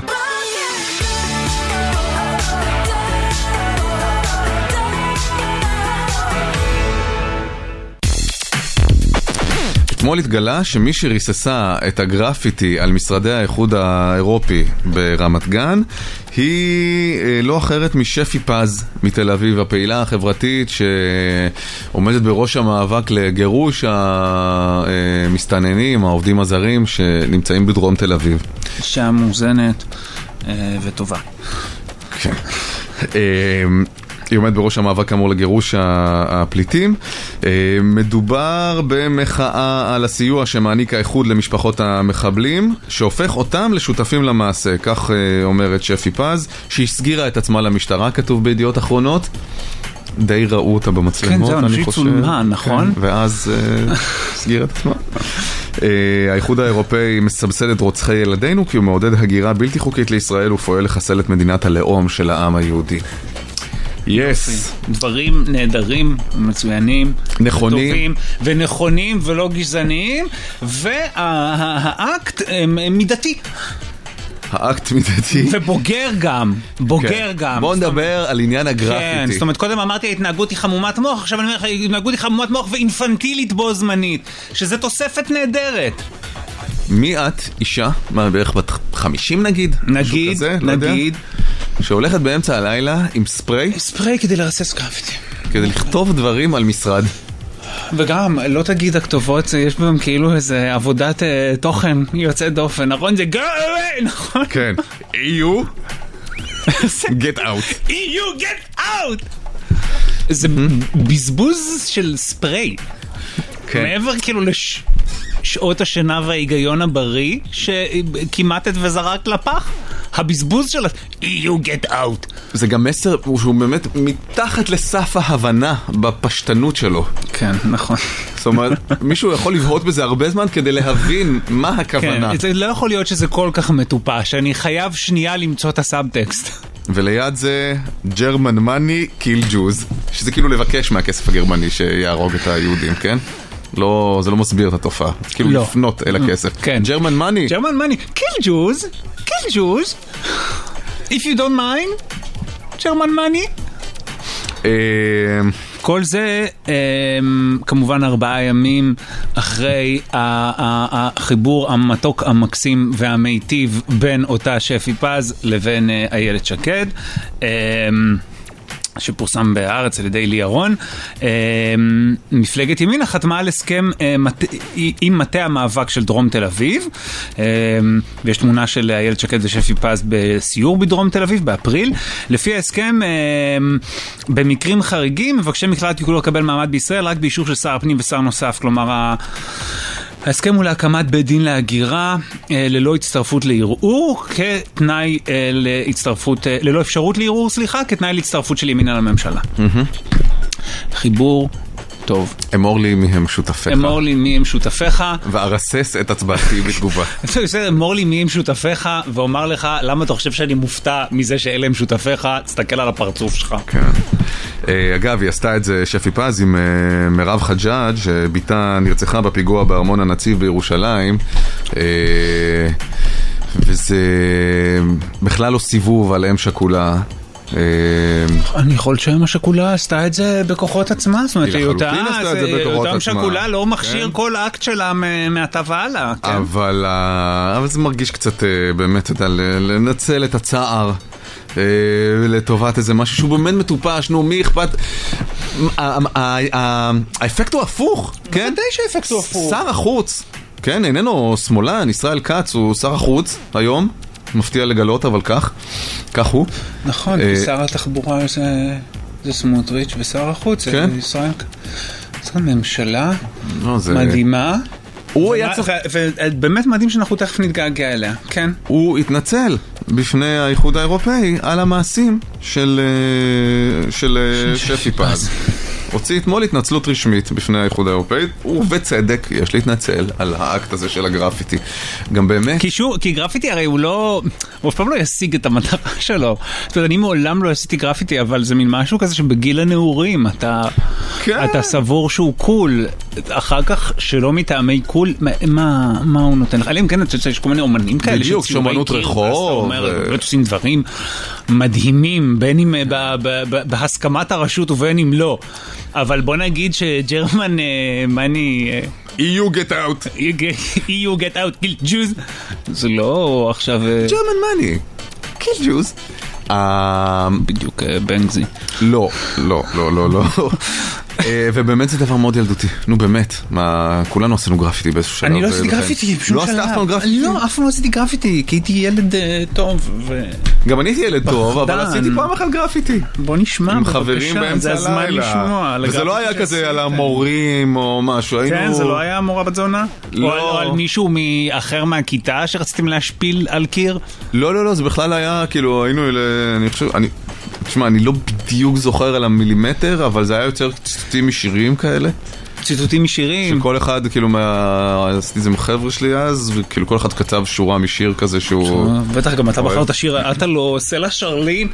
אתמול התגלה שמי שריססה את הגרפיטי על משרדי האיחוד האירופי ברמת גן היא לא אחרת משפי פז מתל אביב, הפעילה החברתית שעומדת בראש המאבק לגירוש המסתננים, העובדים הזרים שנמצאים בדרום תל אביב. אישה מאוזנת וטובה. כן. היא עומדת בראש המאבק כאמור לגירוש הפליטים. מדובר במחאה על הסיוע שמעניק האיחוד למשפחות המחבלים, שהופך אותם לשותפים למעשה. כך אומרת שפי פז, שהסגירה את עצמה למשטרה, כתוב בידיעות אחרונות. די ראו אותה במצלמות, כן, אני חושב. צולמה, נכון? כן, ואז הסגירה את עצמה. האיחוד האירופאי מסבסד את רוצחי ילדינו, כי הוא מעודד הגירה בלתי חוקית לישראל ופועל לחסל את מדינת הלאום של העם היהודי. יס. דברים נהדרים, מצוינים, נכונים. טובים, ונכונים ולא גזעניים, והאקט מידתי. האקט מידתי. ובוגר גם. בוגר גם. בואו נדבר על עניין הגרפיטי. כן, זאת אומרת, קודם אמרתי, ההתנהגות היא חמומת מוח, עכשיו אני אומר לך, ההתנהגות היא חמומת מוח ואינפנטילית בו זמנית, שזה תוספת נהדרת. מי את? אישה? מה, בערך בת 50 נגיד? נגיד, כזה, נגיד. שהולכת באמצע הלילה עם ספרי? ספרי כדי לרסס גרפיטי. כדי לכתוב דברים על משרד. וגם, לא תגיד הכתובות, יש בהם כאילו איזה עבודת תוכן יוצא דופן, נכון? זה go away, נכון? כן. EU get out. EU get out! זה בזבוז של ספרי. כן. מעבר כאילו לשעות השינה וההיגיון הבריא, שכמעטת וזרק לפח. הבזבוז של EU get out. זה גם מסר שהוא באמת מתחת לסף ההבנה בפשטנות שלו. כן, נכון. זאת אומרת, מישהו יכול לבהות בזה הרבה זמן כדי להבין מה הכוונה. כן, זה לא יכול להיות שזה כל כך מטופש. אני חייב שנייה למצוא את הסאבטקסט. וליד זה German money kill Jews, שזה כאילו לבקש מהכסף הגרמני שיהרוג את היהודים, כן? לא, זה לא מסביר את התופעה. כאילו לא. לפנות אל הכסף. כן. German money. German money. Kill Jews. Kill Jews. If you don't mind. German money. כל זה כמובן 4 ימים אחרי החיבור המתוק המקסים והמיטיב בין אותה שפי פז לבין איילת שקד. שפורסם בארץ על ידי לי ירון. מפלגת ימינה חתמה על הסכם עם מטה המאבק של דרום תל אביב, ויש תמונה של איילת שקד ושפי פז בסיור בדרום תל אביב באפריל. לפי ההסכם, במקרים חריגים מבקשי מקלט יוכלו לקבל מעמד בישראל רק באישור של שר הפנים ושר נוסף. כלומר, ההסכם הוא להקמת בית דין להגירה ללא הצטרפות לערעור, כתנאי להצטרפות, ללא אפשרות לערעור, סליחה, כתנאי להצטרפות של ימינה לממשלה. חיבור טוב. אמור לי מי הם שותפיך. אמור לי מי הם שותפיך. וארסס את הצבעתי בתגובה. אמור לי מי הם שותפיך, ואומר לך, למה אתה חושב שאני מופתע מזה שאלה הם שותפיך? תסתכל על הפרצוף שלך. כן. אגב, היא עשתה את זה שפי פז עם מירב חג'אג' שביתה נרצחה בפיגוע בארמון הנציב בירושלים. וזה בכלל לא סיבוב על אם שכולה. אני יכול שאם השכולה עשתה את זה בכוחות עצמה, זאת אומרת, אותם שכולה לא מכשיר כל אקט שלה מעתה והלאה. אבל זה מרגיש קצת באמת לנצל את הצער לטובת איזה משהו שהוא באמת מטופש, נו, מי אכפת? האפקט הוא הפוך, כן? ודאי שהאפקט הוא הפוך. שר החוץ, כן, איננו שמאלן, ישראל כץ הוא שר החוץ היום, מפתיע לגלות, אבל כך הוא. נכון, שר התחבורה זה סמוטריץ' ושר החוץ זה ישראל כץ. זו ממשלה מדהימה. ובאמת מדהים שאנחנו תכף נתגעגע אליה, כן? הוא התנצל בפני האיחוד האירופאי על המעשים של שפי פז. הוציא אתמול התנצלות רשמית בפני האיחוד האירופאי, ובצדק יש להתנצל על האקט הזה של הגרפיטי. גם באמת... כי גרפיטי הרי הוא אף פעם לא ישיג את המטרה שלו. זאת אומרת, אני מעולם לא עשיתי גרפיטי, אבל זה מין משהו כזה שבגיל הנעורים אתה סבור שהוא קול, אחר כך שלא מטעמי קול, מה הוא נותן לך? עליהם, כן, יש כל מיני אומנים כאלה בדיוק, שאומנות רחוב. עושים דברים מדהימים, בין אם בהסכמת הרשות ובין אם לא. אבל בוא נגיד שג'רמן מני EU get out EU get out kill Jews זה לא עכשיו German money kill Jews בדיוק בנגזי לא ובאמת זה דבר מאוד ילדותי. נו באמת, כולנו עשינו גרפיטי באיזשהו שלב. אני לא עשיתי גרפיטי בשום שלב. לא עשית אף פעם גרפיטי? לא, אף פעם לא עשיתי גרפיטי, כי הייתי ילד טוב. גם אני הייתי ילד טוב, אבל עשיתי פעם אחת גרפיטי. בוא נשמע, עם חברים באמצע הלילה. וזה לא היה כזה על המורים או משהו. כן, זה לא היה מורה בת זונה? או על מישהו אחר מהכיתה שרציתם להשפיל על קיר? לא, זה בכלל היה, כאילו, היינו, אני חושב, תשמע, אני לא בדיוק זוכר על המילימטר, אבל זה היה יותר ציטוטים משירים כאלה. ציטוטים משירים? שכל אחד, כאילו, עשיתי זה מחבר'ה שלי אז, וכאילו כל אחד כתב שורה משיר כזה שהוא... בטח גם אתה בחרת שיר, אתה לא, סלע שרלין,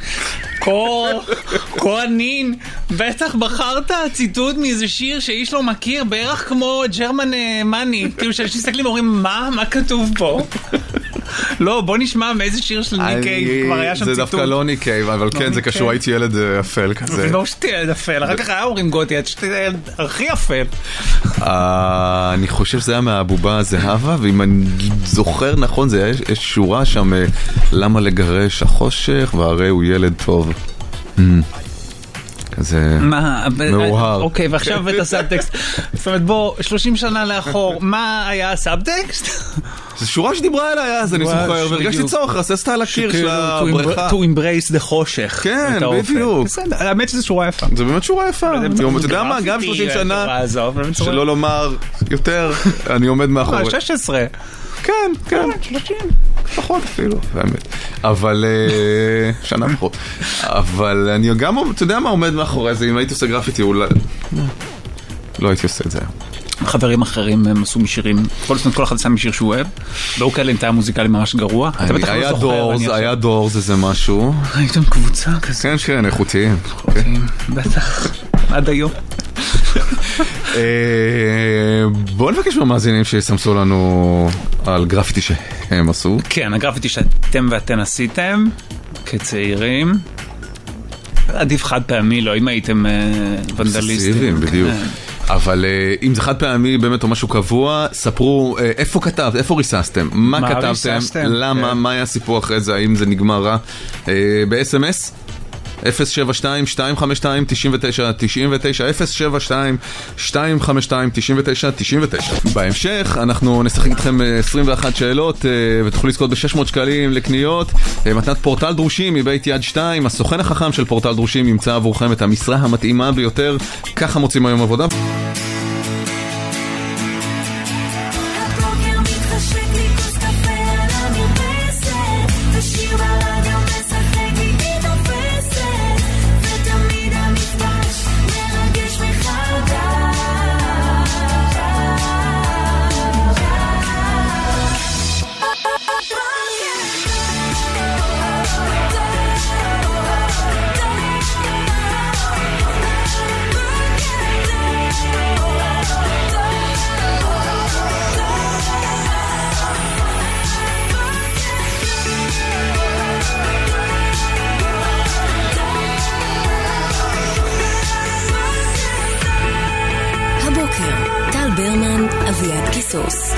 כהנין, בטח בחרת ציטוט מאיזה שיר שאיש לא מכיר, בערך כמו ג'רמן מני, כאילו שאנשים מסתכלים ואומרים, מה כתוב פה? לא, בוא נשמע מאיזה שיר של ניק קייב, כבר היה שם ציטוט. זה דווקא לא ניק קייב, אבל כן, זה קשור, הייתי ילד אפל כזה. לא שתי ילד אפל, אחר כך היה אומרים גוטי, את שתי ילד הכי אפל. אני חושב שזה היה מהבובה הזהבה, ואם אני זוכר נכון, יש שורה שם, למה לגרש החושך, והרי הוא ילד טוב. כזה מאוהר. אוקיי, ועכשיו את הסאבטקסט. זאת אומרת, בוא, 30 שנה לאחור, מה היה הסאבטקסט? זו שורה שדיברה אליי אז, אני זוכר, והרגשתי צורך, רססת על הקיר של הבריכה. To embrace the חושך. כן, בדיוק. האמת שזו שורה יפה. זו באמת שורה יפה. אתה יודע מה, גם 30 שנה, שלא לומר יותר, אני עומד מאחורי. 16. כן, 30. פחות אפילו, באמת. אבל, שנה פחות. אבל אני גם, אתה יודע מה עומד מאחורי זה, אם הייתי עושה גרפיטי, אולי... לא הייתי עושה את זה. חברים אחרים הם עשו משירים, כל אחד עשה משיר שהוא אוהב, והוא כאלה נתהיה מוזיקלי ממש גרוע. היה דורס איזה משהו. הייתם קבוצה כזה. כן, איכותיים. בטח, עד היום. בואו נבקש מהמאזינים שיסמסו לנו על גרפיטי שהם עשו. כן, הגרפיטי שאתם ואתן עשיתם כצעירים. עדיף חד פעמי, לא אם הייתם ונדליסטים. בדיוק. אבל אם זה חד פעמי באמת או משהו קבוע, ספרו איפה כתבת, איפה ריססתם, מה כתבתם, למה, מה היה הסיפור אחרי זה, האם זה נגמר רע ב-SMS 072-252-99-99 072-252-99-99. בהמשך אנחנו נשחק איתכם 21 שאלות ותוכלו לזכות ב-600 שקלים לקניות, מתנת פורטל דרושים מבית יד 2. הסוכן החכם של פורטל דרושים ימצא עבורכם את המשרה המתאימה ביותר. ככה מוצאים היום עבודה. טל ברמן, אביעד קיסוס.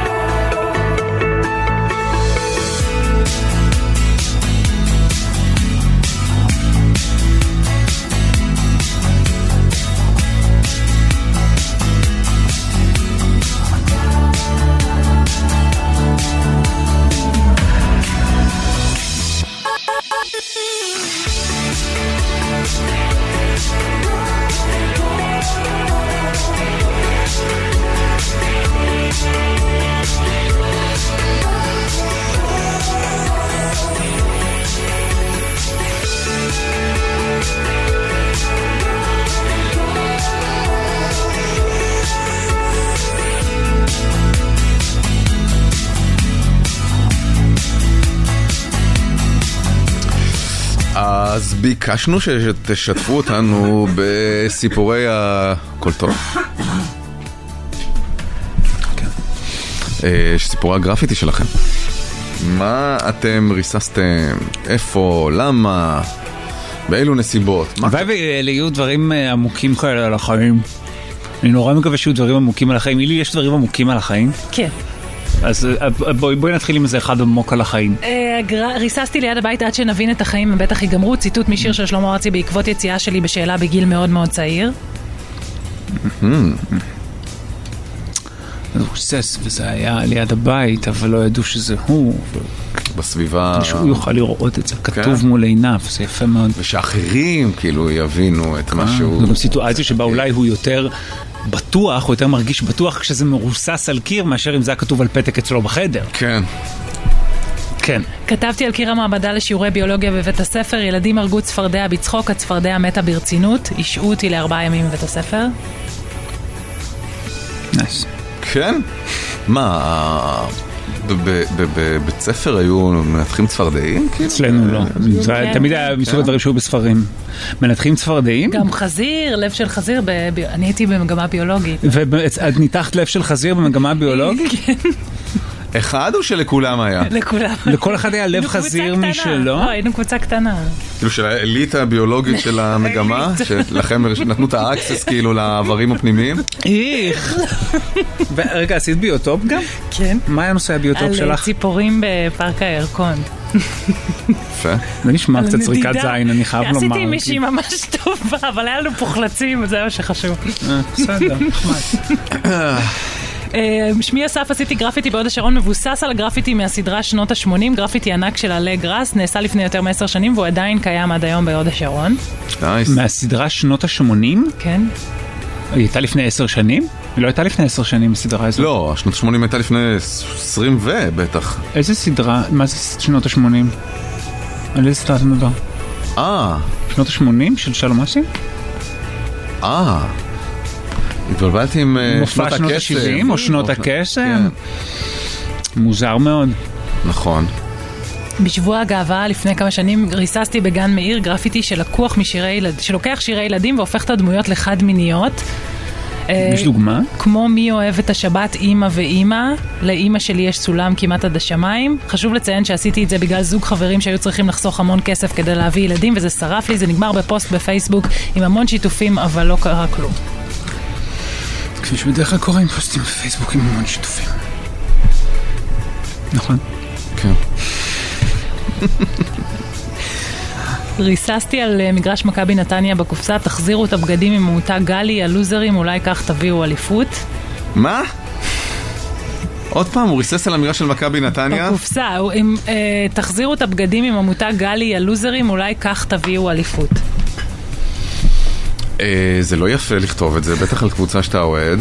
אז ביקשנו שתשתפו אותנו בסיפורי הכל טוב. סיפורי הגרפיטי שלכם. מה אתם ריססתם? איפה? למה? באילו נסיבות? הלוואי יהיו דברים עמוקים כאלה על החיים. אני נורא מקווה שיהיו דברים עמוקים על החיים. אילי, יש דברים עמוקים על החיים? כן. אז בואי נתחיל עם איזה אחד עמוק על החיים. ריססתי ליד הבית עד שנבין את החיים, הם בטח ייגמרו. ציטוט משיר של שלמה ארצי בעקבות יציאה שלי בשאלה בגיל מאוד מאוד צעיר. זה רוסס, וזה היה ליד הבית, אבל לא ידעו שזה הוא. בסביבה... שהוא יוכל לראות את זה, כתוב מול עיניו, זה יפה מאוד. ושאחרים כאילו יבינו את משהו... זו גם סיטואציה שבה אולי הוא יותר... בטוח, הוא יותר מרגיש בטוח כשזה מרוסס על קיר, מאשר אם זה היה כתוב על פתק אצלו בחדר. כן. כן. כתבתי על קיר המעבדה לשיעורי ביולוגיה בבית הספר, ילדים הרגו צפרדע בצחוק, הצפרדע מתה ברצינות, השעו אותי ל4 ימים בבית הספר. נייס. כן? מה, בבית ספר היו מנתחים צפרדעים? אצלנו לא. תמיד היה מסוג הדברים שהיו בספרים. מנתחים צפרדעים? גם חזיר, לב של חזיר, אני הייתי במגמה ביולוגית. ואת ניתחת לב של חזיר במגמה ביולוגית? כן. אחד או שלכולם היה? לכולם. לכל אחד היה לב חזיר משלו? לא, היינו קבוצה קטנה. כאילו של האליטה הביולוגית של המגמה, שלכם נתנו את האקסס כאילו לעברים הפנימיים? איך. רגע, עשית ביוטופ גם? כן. מה היה נושא הביוטופ שלך? על ציפורים בפארק הירקון. יפה. זה נשמע קצת זריקת זין, אני חייב לומר. עשיתי מישהי ממש טובה, אבל היה לנו פוחלצים, זה מה שחשוב. בסדר, נחמד. שמי אסף, עשיתי גרפיטי בהוד השרון, מבוסס על הגרפיטי מהסדרה שנות ה-80, גרפיטי ענק של עלי גרס, נעשה לפני יותר מ10 שנים, והוא עדיין קיים עד היום בהוד השרון. מהסדרה שנות ה-80? כן. היא הייתה לפני 10 שנים? היא לא הייתה לפני 10 שנים בסדרה הזו? לא, שנות ה-80 הייתה לפני 20 בטח. איזה סדרה? מה זה שנות ה-80? על איזה סדרה אתה מדבר? שנות ה-80 של שלום אסי? התבלבלתי עם מופע שנות ה-70 או שנות הקסם? מוזר מאוד. נכון. בשבוע הגאווה לפני כמה שנים ריססתי בגן מאיר גרפיטי שלוקח שירי ילדים והופך את הדמויות לחד מיניות. יש דוגמה? כמו מי אוהב את השבת אמא ואמא, לאמא שלי יש סולם כמעט עד השמיים. חשוב לציין שעשיתי את זה בגלל זוג חברים שהיו צריכים לחסוך המון כסף כדי להביא ילדים, וזה שרף לי, זה נגמר בפוסט בפייסבוק עם המון שיתופים, אבל לא קרה כלום. כפי שבדרך כלל קורה עם פוסטים בפייסבוק עם המון שיתופים. נכון? כן. ריססתי על מגרש מכבי נתניה בקופסה, תחזירו את הבגדים עם המותג גלי, הלוזרים, אולי כך תביאו אליפות. מה? עוד פעם, הוא ריסס על המגרש של מכבי נתניה? בקופסה, תחזירו את הבגדים עם המותג גלי, הלוזרים, אולי כך תביאו אליפות. זה לא יפה לכתוב את זה, בטח על קבוצה שאתה אוהד.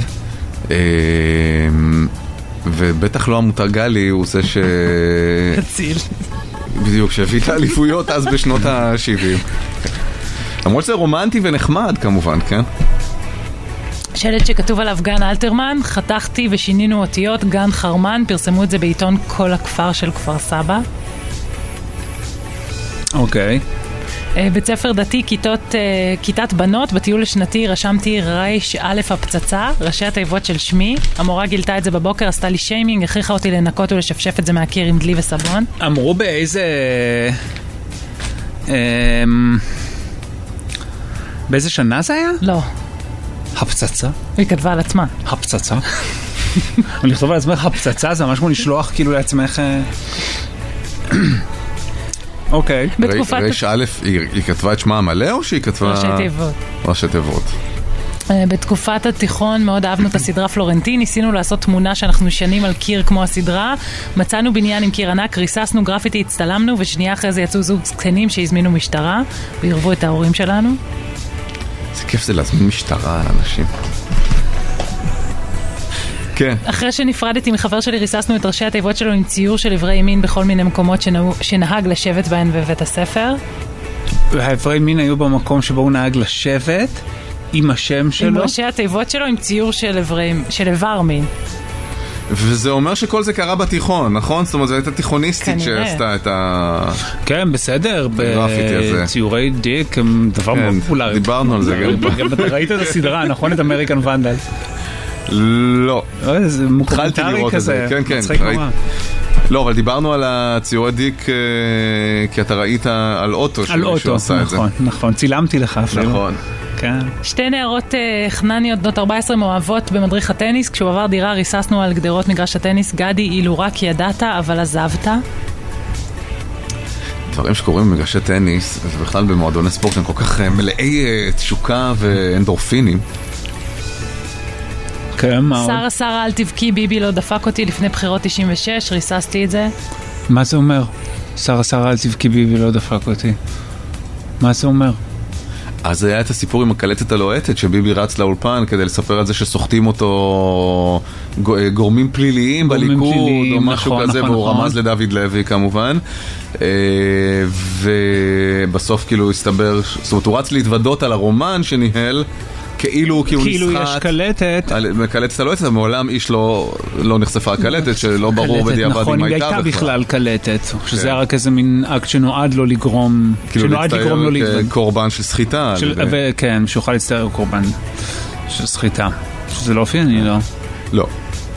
ובטח לא המותג גלי, הוא זה ש... תציל. בדיוק, שהביא את האליפויות אז בשנות ה-70. למרות שזה רומנטי ונחמד כמובן, כן? שלט שכתוב עליו גן אלתרמן, חתכתי ושינינו אותיות, גן חרמן, פרסמו את זה בעיתון כל הכפר של כפר סבא. אוקיי. בית ספר דתי, כיתת בנות, בטיול השנתי רשמתי רייש א' הפצצה, ראשי התיבות של שמי. המורה גילתה את זה בבוקר, עשתה לי שיימינג, הכריחה אותי לנקות ולשפשף את זה מהקיר עם דלי וסבון. אמרו באיזה שנה זה היה? לא. הפצצה? היא כתבה על עצמה. הפצצה? אני לכתוב על עצמך הפצצה, זה ממש כמו לשלוח כאילו לעצמך... אוקיי. רייש א', היא כתבה את שמה המלא או שהיא כתבה... ראשי תיבות. ראשי תיבות. בתקופת התיכון מאוד אהבנו את הסדרה פלורנטין, ניסינו לעשות תמונה שאנחנו שנים על קיר כמו הסדרה, מצאנו בניין עם קיר ענק, ריססנו גרפיטי, הצטלמנו, ושנייה אחרי זה יצאו זוג זקנים שהזמינו משטרה והרבו את ההורים שלנו. זה כיף זה להזמין משטרה על אנשים. כן. אחרי שנפרדתי מחבר שלי ריססנו את ראשי התיבות שלו עם ציור של עברי מין בכל מיני מקומות שנהג לשבת בהן בבית הספר. העברי מין היו במקום שבו הוא נהג לשבת עם השם שלו? עם ראשי התיבות שלו עם ציור של איבר מין. וזה אומר שכל זה קרה בתיכון, נכון? זאת אומרת, זו הייתה תיכוניסטית שעשתה את ה... כן, בסדר. בציורי דיק הם דבר מאוד פופולרי. דיברנו על זה גם. אתה ראית את הסדרה, נכון? את אמריקן ונדל. לא. זה מוקומנטרי כזה. כן, כן. לא, אבל דיברנו על הציורי דיק כי אתה ראית על אוטו שמישהו עשה את זה. נכון, נכון. צילמתי לך אפילו. נכון. שתי נערות חנניות בנות 14 מאוהבות במדריך הטניס, כשהוא עבר דירה ריססנו על גדרות מגרש הטניס, גדי, אילו רק ידעת אבל עזבת. דברים שקורים במגרשי טניס, זה בכלל במועדוני ספורט, הם כל כך מלאי תשוקה ואנדורפינים. שרה אל תבכי, ביבי לא דפק אותי לפני בחירות 96, ריססתי את זה. מה זה אומר? שרה אל תבכי, ביבי לא דפק אותי. מה זה אומר? אז היה את הסיפור עם הקלטת הלוהטת שביבי רץ לאולפן כדי לספר על זה שסוחטים אותו גורמים פליליים בליכוד או משהו כזה, והוא רמז לדוד לוי כמובן, ובסוף כאילו הסתבר, זאת אומרת הוא רץ להתוודות על הרומן שניהל כאילו יש קלטת הלוהטת, אבל מעולם איש לא נחשפה הקלטת, שלא ברור בדיעבד אם הייתה בכלל. הייתה בכלל קלטת, שזה היה רק איזה מין אקט שנועד לו לגרום, קורבן של סחיטה. כן, שיוכל להצטער קורבן של סחיטה. שזה לא אופייני, לא? לא.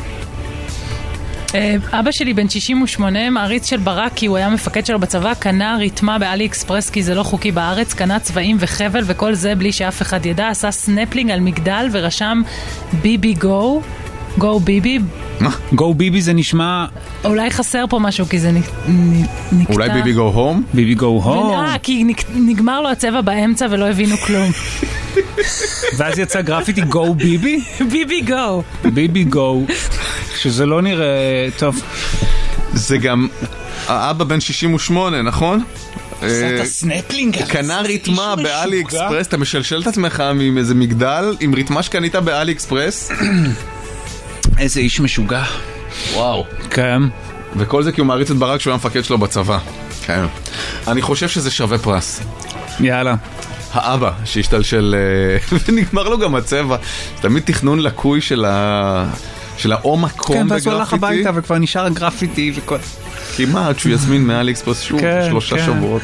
אבא שלי בן 68, מעריץ של ברק, כי הוא היה מפקד שלו בצבא, קנה ריתמה באלי אקספרס כי זה לא חוקי בארץ, קנה צבעים וחבל וכל זה בלי שאף אחד ידע, עשה סנפלינג על מגדל ורשם ביבי גו, גו ביבי. מה? גו ביבי זה נשמע... אולי חסר פה משהו כי זה נקטע. אולי ביבי גו הום? ביבי גו הום. כי נגמר לו הצבע באמצע ולא הבינו כלום. ואז יצא גרפיטי גו ביבי? ביבי גו. ביבי גו. שזה לא נראה טוב. זה גם האבא בן 68, נכון? עשת סנפלינג. קנה ריתמה באלי אקספרס, אתה משלשל את עצמך עם איזה מגדל עם ריתמה שקנית באלי אקספרס. איזה איש משוגע. וואו. כן. וכל זה כי הוא מעריץ את ברק שהוא היה מפקד שלו בצבא. כן. אני חושב שזה שווה פרס. יאללה. האבא שהשתלשל ונגמר לו גם הצבע. תמיד תכנון לקוי של האום מקום בגרפיטי. כן, ואז הוא הלך הביתה וכבר נשאר גרפיטי וכל... כמעט שהוא יזמין מאלי אקספרס שוב 3 שבועות.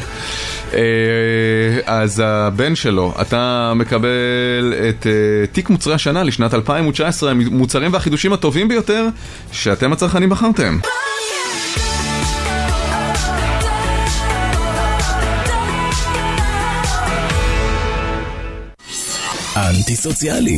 אז הבן שלו, אתה מקבל את תיק מוצרי השנה לשנת 2019, המוצרים והחידושים הטובים ביותר שאתם הצרכנים בחרתם. אנטי סוציאלי.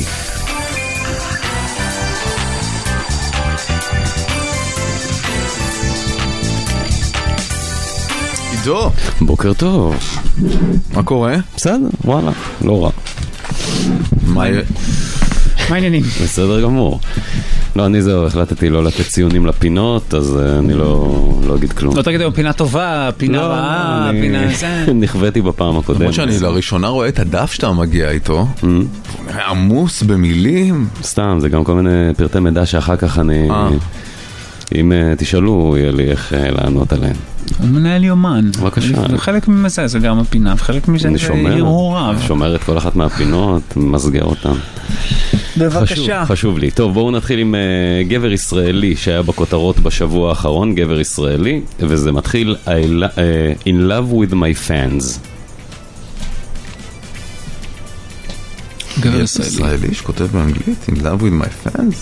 עידו, בוקר טוב. מה קורה? בסדר, וואלה, לא רע. מה העניינים? בסדר גמור. לא, אני זהו, החלטתי לא לתת ציונים לפינות, אז אני לא אגיד כלום. לא תגיד היום פינה טובה, פינה רעה, פינה זה. נכוויתי בפעם הקודמת. למרות שאני לראשונה רואה את הדף שאתה מגיע איתו, עמוס במילים. סתם, זה גם כל מיני פרטי מידע שאחר כך אני... אם תשאלו, יהיה לי איך לענות עליהם. הוא מנהל יומן. בבקשה. חלק מזה זה גם הפינה, וחלק מזה זה הרהוריו. שומר את כל אחת מהפינות, מסגר אותן. בבקשה. חשוב לי. טוב, בואו נתחיל עם גבר ישראלי שהיה בכותרות בשבוע האחרון, גבר ישראלי, וזה מתחיל In love with my fans. גבר ישראלי שכותב באנגלית In love with my fans?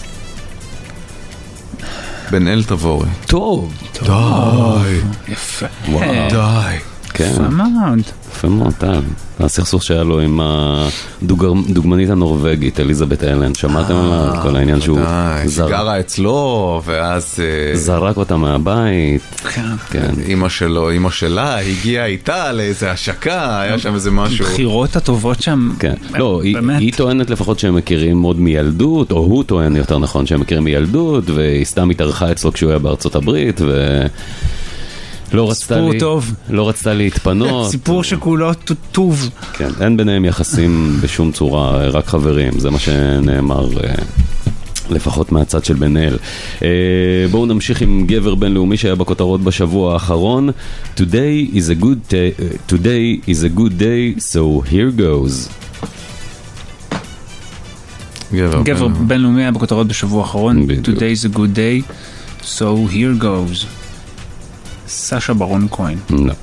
בן אל תבורי. טוב. די. יפה. די. כן. יפה מאוד. יפה מאוד, הסכסוך שהיה לו עם הדוגמנית הנורווגית, אליזבת אלן, שמעתם על כל העניין שהוא גרה אצלו, ואז זרק אותה מהבית. כן. אמא שלה, הגיעה איתה לאיזה השקה, היה שם איזה משהו. בחירות הטובות שם. כן. לא, היא טוענת לפחות שהם מכירים עוד מילדות, או הוא טוען יותר נכון שהם מכירים מילדות, והיא סתם התארחה אצלו כשהוא היה בארצות הברית, לא רצתה להתפנות. סיפור שכולו טוב. כן, אין ביניהם יחסים בשום צורה, רק חברים, זה מה שנאמר לפחות מהצד של בן אל. בואו נמשיך עם גבר בינלאומי שהיה בכותרות בשבוע האחרון. Today is a good day, so here goes. גבר בינלאומי היה בכותרות בשבוע האחרון. Today is a good day, so here goes. סשה ברון כהן. לא.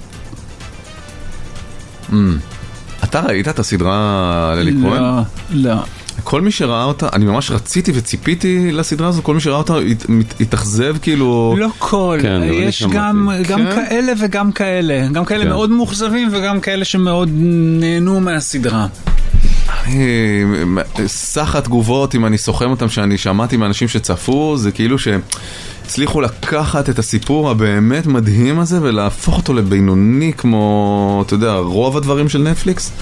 אתה ראית את הסדרה ללי כהן? לא. כל מי שראה אותה, אני ממש רציתי וציפיתי לסדרה הזו, כל מי שראה אותה התאכזב כאילו... לא כל, יש גם כאלה וגם כאלה. גם כאלה מאוד מוחזבים וגם כאלה שמאוד נהנו מהסדרה. סך התגובות, אם אני סוכם אותם שאני שמעתי מאנשים שצפו, זה כאילו הצליחו לקחת את הסיפור הבאמת מדהים הזה ולהפוך אותו לבינוני כמו, אתה יודע, רוב הדברים של נטפליקס.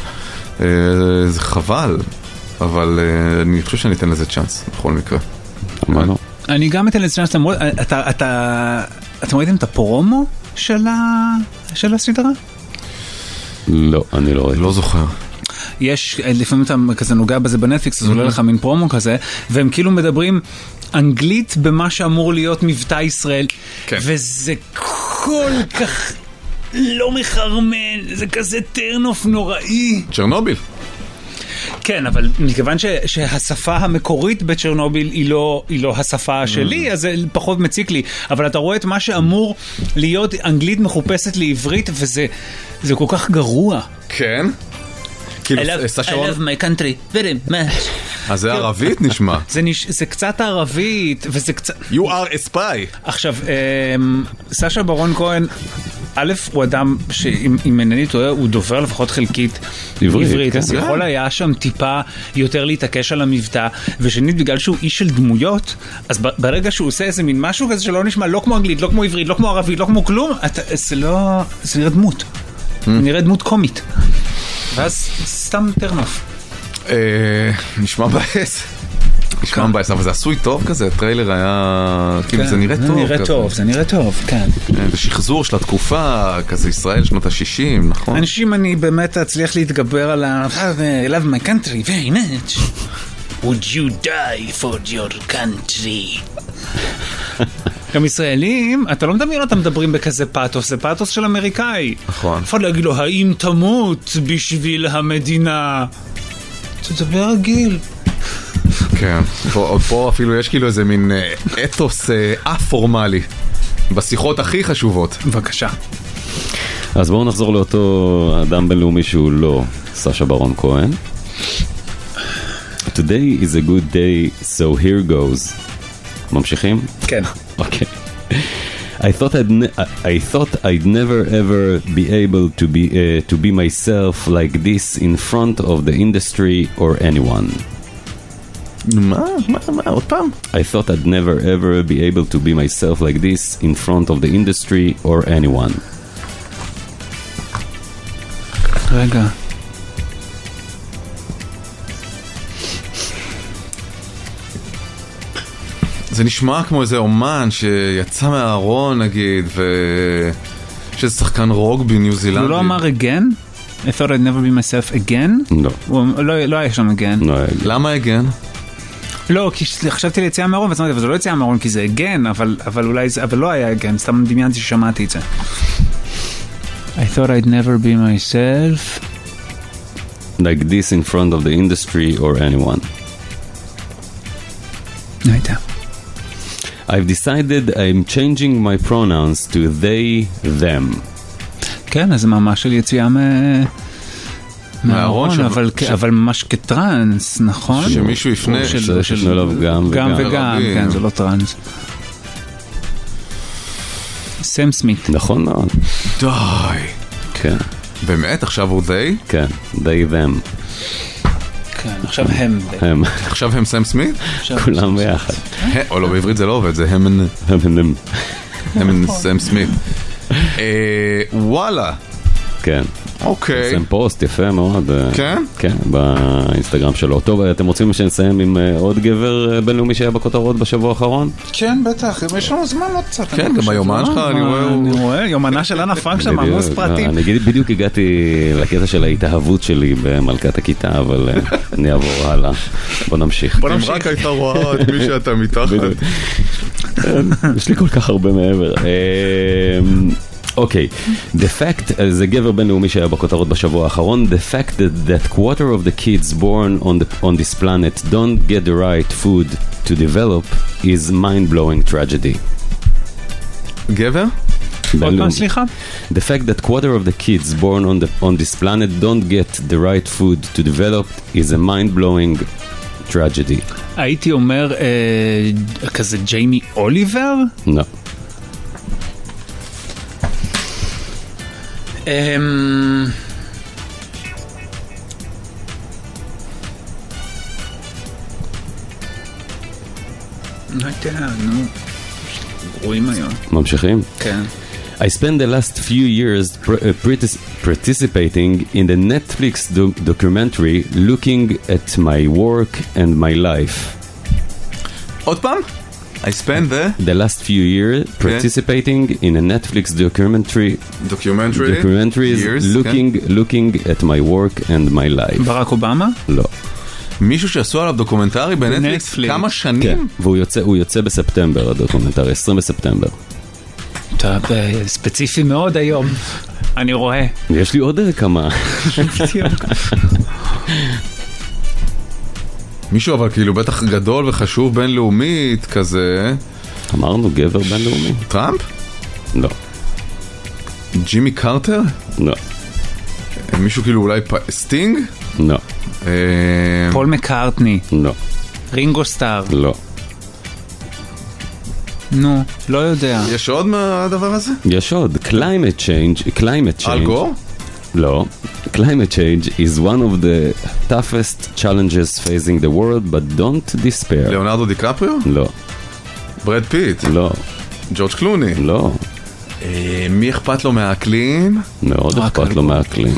זה חבל, אבל אני חושב שאני אתן לזה צ'אנס בכל מקרה. אני גם אתן לזה צ'אנס. אתם ראיתם את הפרומו של הסדרה? לא, אני לא ראיתי. לא זוכר. יש, לפעמים אתה כזה נוגע בזה בנטפליקס, אז עולה לך מין פרומו כזה, והם כאילו מדברים אנגלית במה שאמור להיות מבטא ישראל, וזה כל כך לא מחרמן, זה כזה טרנוף נוראי. צ'רנוביל. כן, אבל מכיוון שהשפה המקורית בצ'רנוביל היא לא השפה שלי, אז זה פחות מציק לי. אבל אתה רואה את מה שאמור להיות אנגלית מחופשת לעברית, וזה כל כך גרוע. כן? I love my country very much. אז זה ערבית נשמע. זה קצת ערבית, וזה קצת... You are a spy. עכשיו, סשה ברון כהן, א', הוא אדם שאם אינני טועה, הוא דובר לפחות חלקית עברית, אז יכול היה שם טיפה יותר להתעקש על המבטא, ושנית, בגלל שהוא איש של דמויות, אז ברגע שהוא עושה איזה מין משהו כזה שלא נשמע לא כמו אנגלית, לא כמו עברית, לא כמו ערבית, לא כמו כלום, זה נראה דמות. נראה דמות קומית. ואז סתם טרנוף. נשמע בעס. נשמע בעס, אבל זה עשוי טוב כזה, הטריילר היה... כאילו זה נראה טוב. זה נראה טוב, כן. זה שחזור של התקופה, כזה ישראל, שנות ה-60, נכון? אנשים, אני באמת אצליח להתגבר על I love my country very much. Would you die for your country? גם ישראלים, אתה לא מדמיין אותם מדברים בכזה פאטוס, זה פאטוס של אמריקאי. נכון. אפשר להגיד לו, האם תמות בשביל המדינה? תדבר רגיל. כן, פה אפילו יש כאילו איזה מין אתוס א-פורמלי, בשיחות הכי חשובות. בבקשה. אז בואו נחזור לאותו אדם בינלאומי שהוא לא סשה ברון כהן. Today is a good day, so here goes. ממשיכים? כן. Okay. I thought I'd never ever be able to be myself like this in front of the industry or anyone. מה? עוד פעם? I thought I'd never ever be able to be myself like this in front of the industry or anyone. רגע. זה נשמע כמו איזה אומן שיצא מהארון נגיד, שזה שחקן רוגבי ניו זילנדי. הוא לא אמר again? I thought I'd never be myself again? לא היה שם again. למה again? לא, כי חשבתי ליציאה מהארון, וזה לא יציאה מהארון כי זה again, אבל לא היה again, סתם דמיינתי ששמעתי את זה. I thought I'd never be myself like this in front of the industry or anyone. I've decided I'm changing my pronouns to they, them. כן, אז ממש של יציאה מהארון, אבל ממש כטרנס, נכון? שמישהו יפנה. שיפנו אליו גם וגם, כן, זה לא טרנס. סם סמית. נכון מאוד. די. כן. באמת? עכשיו הוא they? כן, they, them. כן, עכשיו הם. עכשיו הם סם סמית? כולם ביחד. או לא, בעברית זה לא עובד, זה הם סם סמית. וואלה. כן. אוקיי. נסיים פוסט יפה מאוד. כן? כן, באינסטגרם שלו. טוב, אתם רוצים שנסיים עם עוד גבר בינלאומי שהיה בכותרות בשבוע האחרון? כן, בטח. יש לנו זמן עוד קצת. כן, גם היומן שלך, אני רואה. יומנה של אנה פרנק שם, עמוס פרטים. אני בדיוק הגעתי לקטע של ההתאהבות שלי במלכת הכיתה, אבל אני אעבור הלאה. בוא נמשיך. אם רק הייתה רואה את מי שאתה מתחת. יש לי כל כך הרבה מעבר. אוקיי, the fact, זה גבר בינלאומי שהיה בכותרות בשבוע האחרון, the fact that quarter of the kids born on this planet don't get the right food to develop is mind-blowing tragedy. גבר? עוד פעם, סליחה? The fact that quarter of the kids born on this planet don't get the right food to develop is a mind-blowing tragedy. הייתי אומר כזה ג'יימי אוליבר? לא. ממשיכים? כן. I spent the last few years participating in the Netflix documentary looking at my work and my life. עוד פעם? I spent the last few years participating in a Netflix documentaries looking at my work and my life. ברק אובמה? לא. מישהו שעשו עליו דוקומנטרי בנטפליקס כמה שנים? כן, והוא יוצא בספטמבר, הדוקומנטרי, 20 בספטמבר. טוב, ספציפי מאוד היום, אני רואה. יש לי עוד כמה. מישהו אבל כאילו בטח גדול וחשוב בינלאומית כזה. אמרנו גבר בינלאומי. טראמפ? לא. ג'ימי קרטר? לא. מישהו כאילו אולי סטינג? לא. פול מקארטני? לא. רינגו סטאר? לא. נו, לא יודע. יש עוד מהדבר הזה? יש עוד. climate change. אל גור? לא. Climate change is one of the toughest challenges facing the world, but don't despair. ליאונרדו דיקפריו? לא. ברד פיט? לא. ג'ורג' קלוני? לא. מי אכפת לו מהאקלים? מאוד אכפת לו מהאקלים.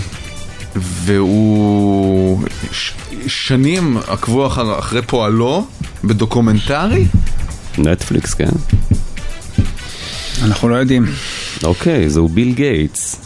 והוא שנים עקבו אחרי פועלו בדוקומנטרי? נטפליקס, כן. אנחנו לא יודעים. אוקיי, זהו ביל גייטס.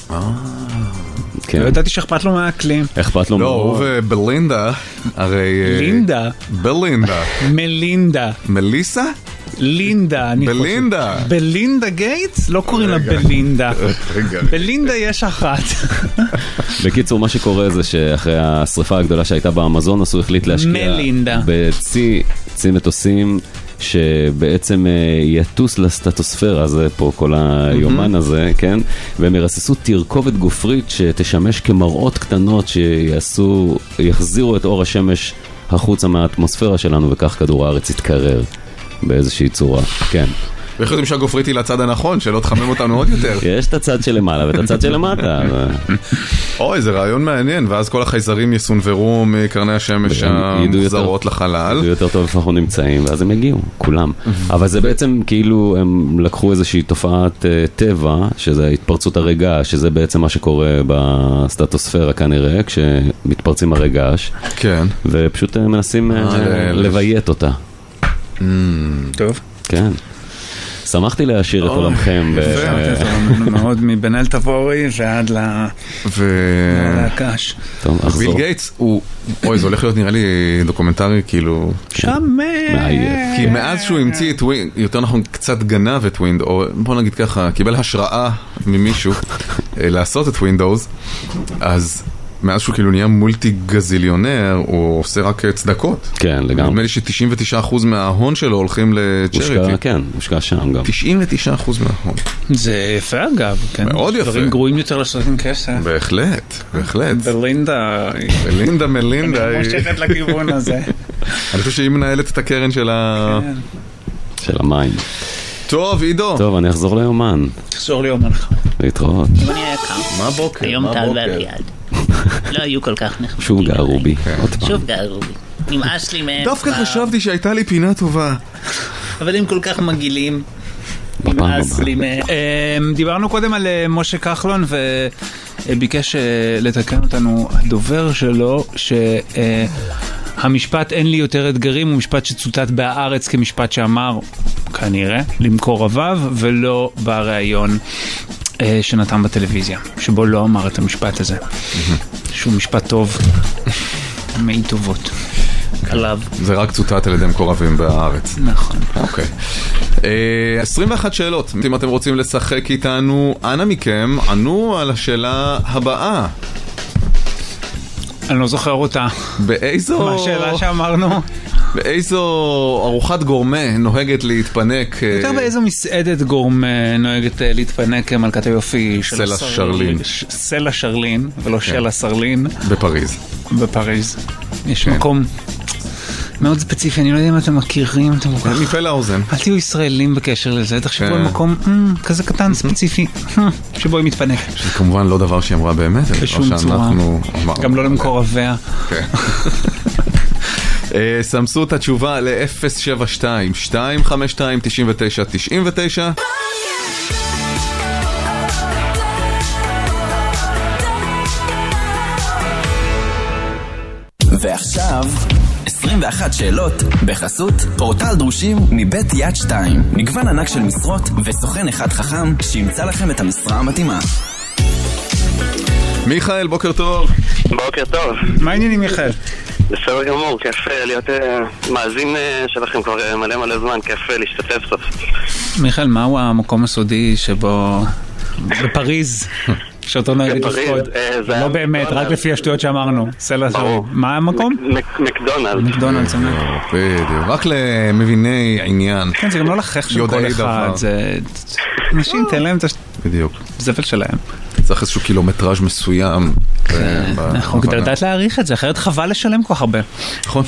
לא ידעתי שאכפת לו מהאקלים. אכפת לו לא, הוא ובלינדה, הרי... לינדה? בלינדה. מלינדה. מליסה? לינדה, אני חושב. בלינדה. בלינדה גייטס? לא קוראים לה בלינדה. בלינדה יש אחת. בקיצור, מה שקורה זה שאחרי השריפה הגדולה שהייתה באמזון, הוא החליט להשקיע בצי מטוסים שבעצם יטוס לסטטוספירה, זה פה כל היומן הזה, כן? והם ירססו תרכובת גופרית שתשמש כמראות קטנות שיחזירו את אור השמש החוצה מהאטמוספירה שלנו, וכך כדור הארץ יתקרר באיזושהי צורה, כן. ואיך יודעים שהגופרית היא לצד הנכון, שלא תחמם אותנו עוד יותר? יש את הצד שלמעלה ואת הצד שלמטה. אוי, זה רעיון מעניין, ואז כל החייזרים יסונברו מקרני השמש המוחזרות לחלל. ידעו יותר טוב איפה אנחנו נמצאים, ואז הם יגיעו, כולם. אבל זה בעצם כאילו הם לקחו איזושהי תופעת טבע, שזה התפרצות הרגש, שזה בעצם מה שקורה בסטטוספירה כנראה, כשמתפרצים הרגש. כן. ופשוט מנסים לביית אותה. טוב. כן. שמחתי להשאיר את עולמכם. מאוד מבן אל תבורי ועד להקש. ביל גייטס הוא, אוי, זה הולך להיות נראה לי דוקומנטרי כאילו שמה. כי מאז שהוא המציא את ווינד, יותר נכון קצת גנב את ווינד, או בוא נגיד ככה, קיבל השראה ממישהו לעשות את ווינדוס, אז מאז שהוא כאילו נהיה מולטי גזיליונר, הוא עושה רק צדקות. כן, לגמרי. נדמה לי ש99% מההון שלו הולכים לצ'ריטי. כן, מושקע שם גם. 99% מההון. זה יפה אגב, כן? מאוד יפה. דברים גרועים יותר לעשות עם כסף. בהחלט, בהחלט. בלינדה. מלינדה. היא מושכת לכיוון הזה. אני חושב שהיא מנהלת את הקרן של המים. טוב, עידו. טוב, אני אחזור ליומן. תחזור ליומן. להתראות. יומני היקר. מה בוקר? היום טל ואביעד. לא היו כל כך נחמדים. שוב גאה רובי. עוד פעם. שוב גאה רובי. נמאס לי מהם. דווקא חשבתי שהייתה לי פינה טובה. אבל הם כל כך מגעילים. נמאס לי מהם. דיברנו קודם על משה כחלון וביקש לתקן אותנו הדובר שלו שהמשפט אין לי יותר אתגרים הוא משפט שצוטט בהארץ כמשפט שאמר כנראה למקורביו ולא בראיון שנתן בטלוויזיה, שבו לא אמר את המשפט הזה. שהוא משפט טוב, מעי טובות. עליו. זה רק צוטט על ידי מקורבים בארץ. נכון. אוקיי. 21 שאלות. אם אתם רוצים לשחק איתנו, אנא מכם, ענו על השאלה הבאה. אני לא זוכר אותה. באיזו... מה השאלה שאמרנו? באיזו ארוחת גורמה נוהגת להתפנק? יותר באיזו מסעדת גורמה נוהגת להתפנק מלכת היופי של סלע שרלין. סלע שרלין, ולא שלה שרלין. בפריז. בפריז. יש מקום מאוד ספציפי, אני לא יודע אם אתם מכירים, אתם כל כך... מפה לאוזן. אל תהיו ישראלים בקשר לזה, תחשבו על מקום כזה קטן, ספציפי, שבו היא מתפנקת. שזה כמובן לא דבר שהיא אמרה באמת. בשום צורה. גם לא למקורביה. כן. סמסו את התשובה ל-072-252-99-99. ועכשיו 21 שאלות בחסות פורטל דרושים מבית יד 2. מגוון ענק של משרות וסוכן אחד חכם שימצא לכם את המשרה המתאימה. מיכאל, בוקר טוב. בוקר טוב. מה העניינים מיכאל? בסדר גמור, כיף להיות מאזין שלכם כבר מלא זמן, כיף להשתתף סוף. מיכאל, מהו המקום הסודי שבו בפריז שאותו נוהגת לפקוד? לא באמת, רק לפי השטויות שאמרנו. מה המקום? מקדונלד. מקדונלד, זה בדיוק, רק למביני העניין. כן, זה גם לא לחך של כל אחד. אנשים תן להם את הזפל שלהם. צריך איזשהו קילומטראז' מסוים. אנחנו כדי לדעת להעריך את זה, אחרת חבל לשלם כל כך הרבה. נכון.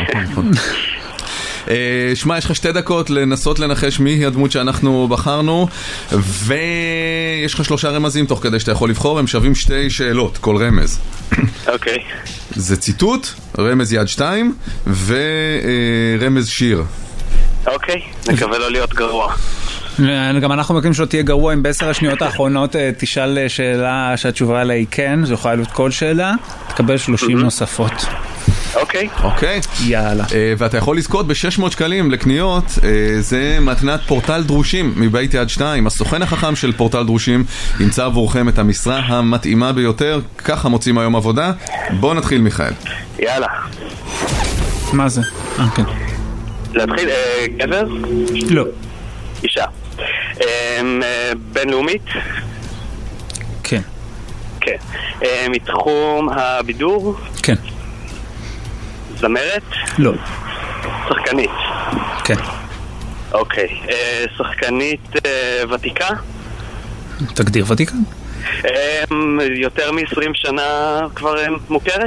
שמע, יש לך 2 דקות לנסות לנחש מי היא הדמות שאנחנו בחרנו, ויש לך 3 רמזים תוך כדי שאתה יכול לבחור, הם שווים 2 שאלות, כל רמז. אוקיי. זה ציטוט, רמז יד 2 ורמז שיר. אוקיי, נקווה לא להיות גרוע. גם אנחנו מקווים שלא תהיה גרוע אם ב10 השניות האחרונות תשאל שאלה שהתשובה עליה היא כן, זו יכולה להיות כל שאלה, תקבל 30 נוספות. אוקיי. אוקיי. יאללה. ואתה יכול לזכות ב600 שקלים לקניות, זה מתנת פורטל דרושים מבית יד 2. הסוכן החכם של פורטל דרושים ימצא עבורכם את המשרה המתאימה ביותר, ככה מוצאים היום עבודה. בוא נתחיל מיכאל. יאללה. מה זה? כן. להתחיל, גבר? לא. אישה. בינלאומית? כן. כן. מתחום הבידור? כן. זמרת? לא. שחקנית? כן. אוקיי. שחקנית ותיקה? תגדיר ותיקה? יותר מ-20 שנה כבר מוכרת?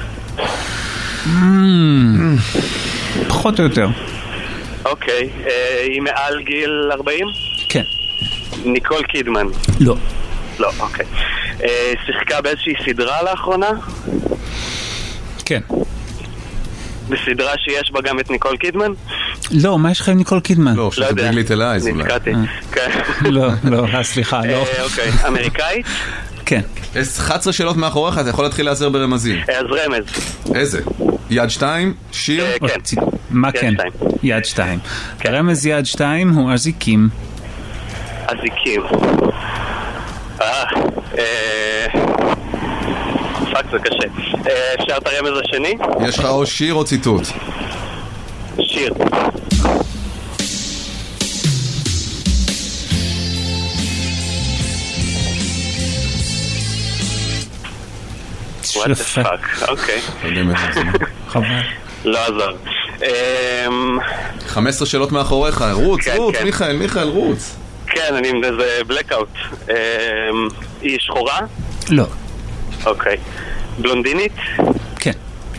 פחות או יותר. אוקיי. היא מעל גיל 40? כן. ניקול קידמן? לא. לא, אוקיי. שיחקה באיזושהי סדרה לאחרונה? כן. בסדרה שיש בה גם את ניקול קידמן? לא, מה יש לך עם ניקול קידמן? לא, שזה ביג ליטל אייז אולי. נתקעתי. לא, סליחה, לא. אוקיי, אמריקאית? כן. 11 שאלות מאחוריך, אתה יכול להתחיל לעזר ברמזים. אז רמז. איזה? יד 2, שיר? כן. מה כן? יד 2. רמז יד 2 הוא אזיקים. אזיקים. פאק, זה קשה. אפשר את הרמז השני? יש לך או שיר או ציטוט? שיר. what the fuck, אוקיי. חבל. לא עזר. 15 שאלות מאחוריך, רוץ, מיכאל, רוץ. כן, אני עם איזה בלקאוט. היא שחורה? לא. אוקיי. בלונדינית? כן.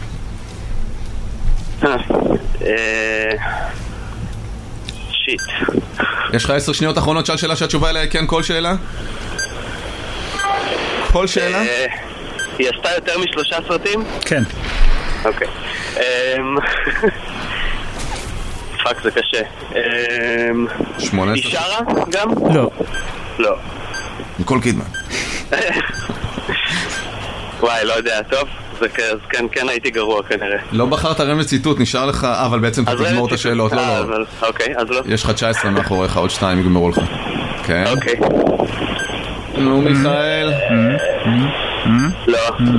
שיט. יש לך 10 שניות אחרונות, שאל שאלה שהתשובה אליה כן, כל שאלה? כל שאלה? היא עשתה יותר מ3 סרטים? כן. אוקיי. פאק, זה קשה. 18. היא שרה גם? לא. לא. ניקול קידמן. וואי, לא יודע, טוב. אז כן הייתי גרוע כנראה. לא בחרת רמז ציטוט, נשאר לך, אבל בעצם אתה תגמור את השאלות, לא. אוקיי, אז לא. יש לך 19 מאחוריך, עוד 2 יגמרו לך. כן. אוקיי. נו, מיכאל. לא.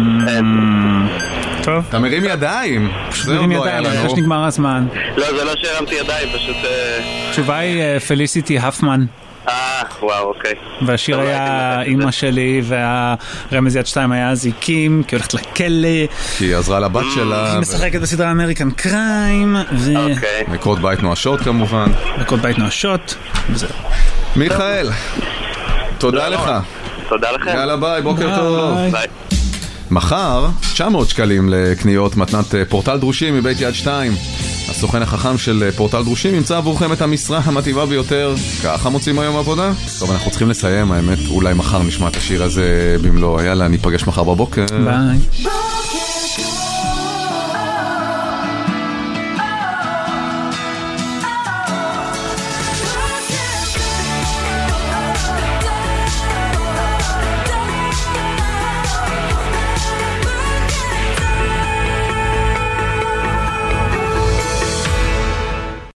טוב. אתה מרים ידיים. פשוט מרים ידיים, אני חושב שנגמר הזמן. לא, זה לא שהרמתי ידיים, פשוט... התשובה היא פליסיטי הפמן. וואו, אוקיי. והשיר היה אמא שלי, והרמז יד 2 היה זיקים, כי הולכת לכלא. כי היא עזרה לבת שלה. היא משחקת בסדרה אמריקן קריים. עקרות בית נואשות כמובן. עקרות בית נואשות, וזהו. מיכאל, תודה לך. תודה לכם. יאללה ביי, בוקר טוב. ביי. מחר 900 שקלים לקניות מתנת פורטל דרושים מבית יד 2. הסוכן החכם של פורטל דרושים ימצא עבורכם את המשרה המתאימה ביותר. ככה מוצאים היום עבודה? טוב, אנחנו צריכים לסיים, האמת, אולי מחר נשמע את השיר הזה במלוא. יאללה, ניפגש מחר בבוקר. ביי.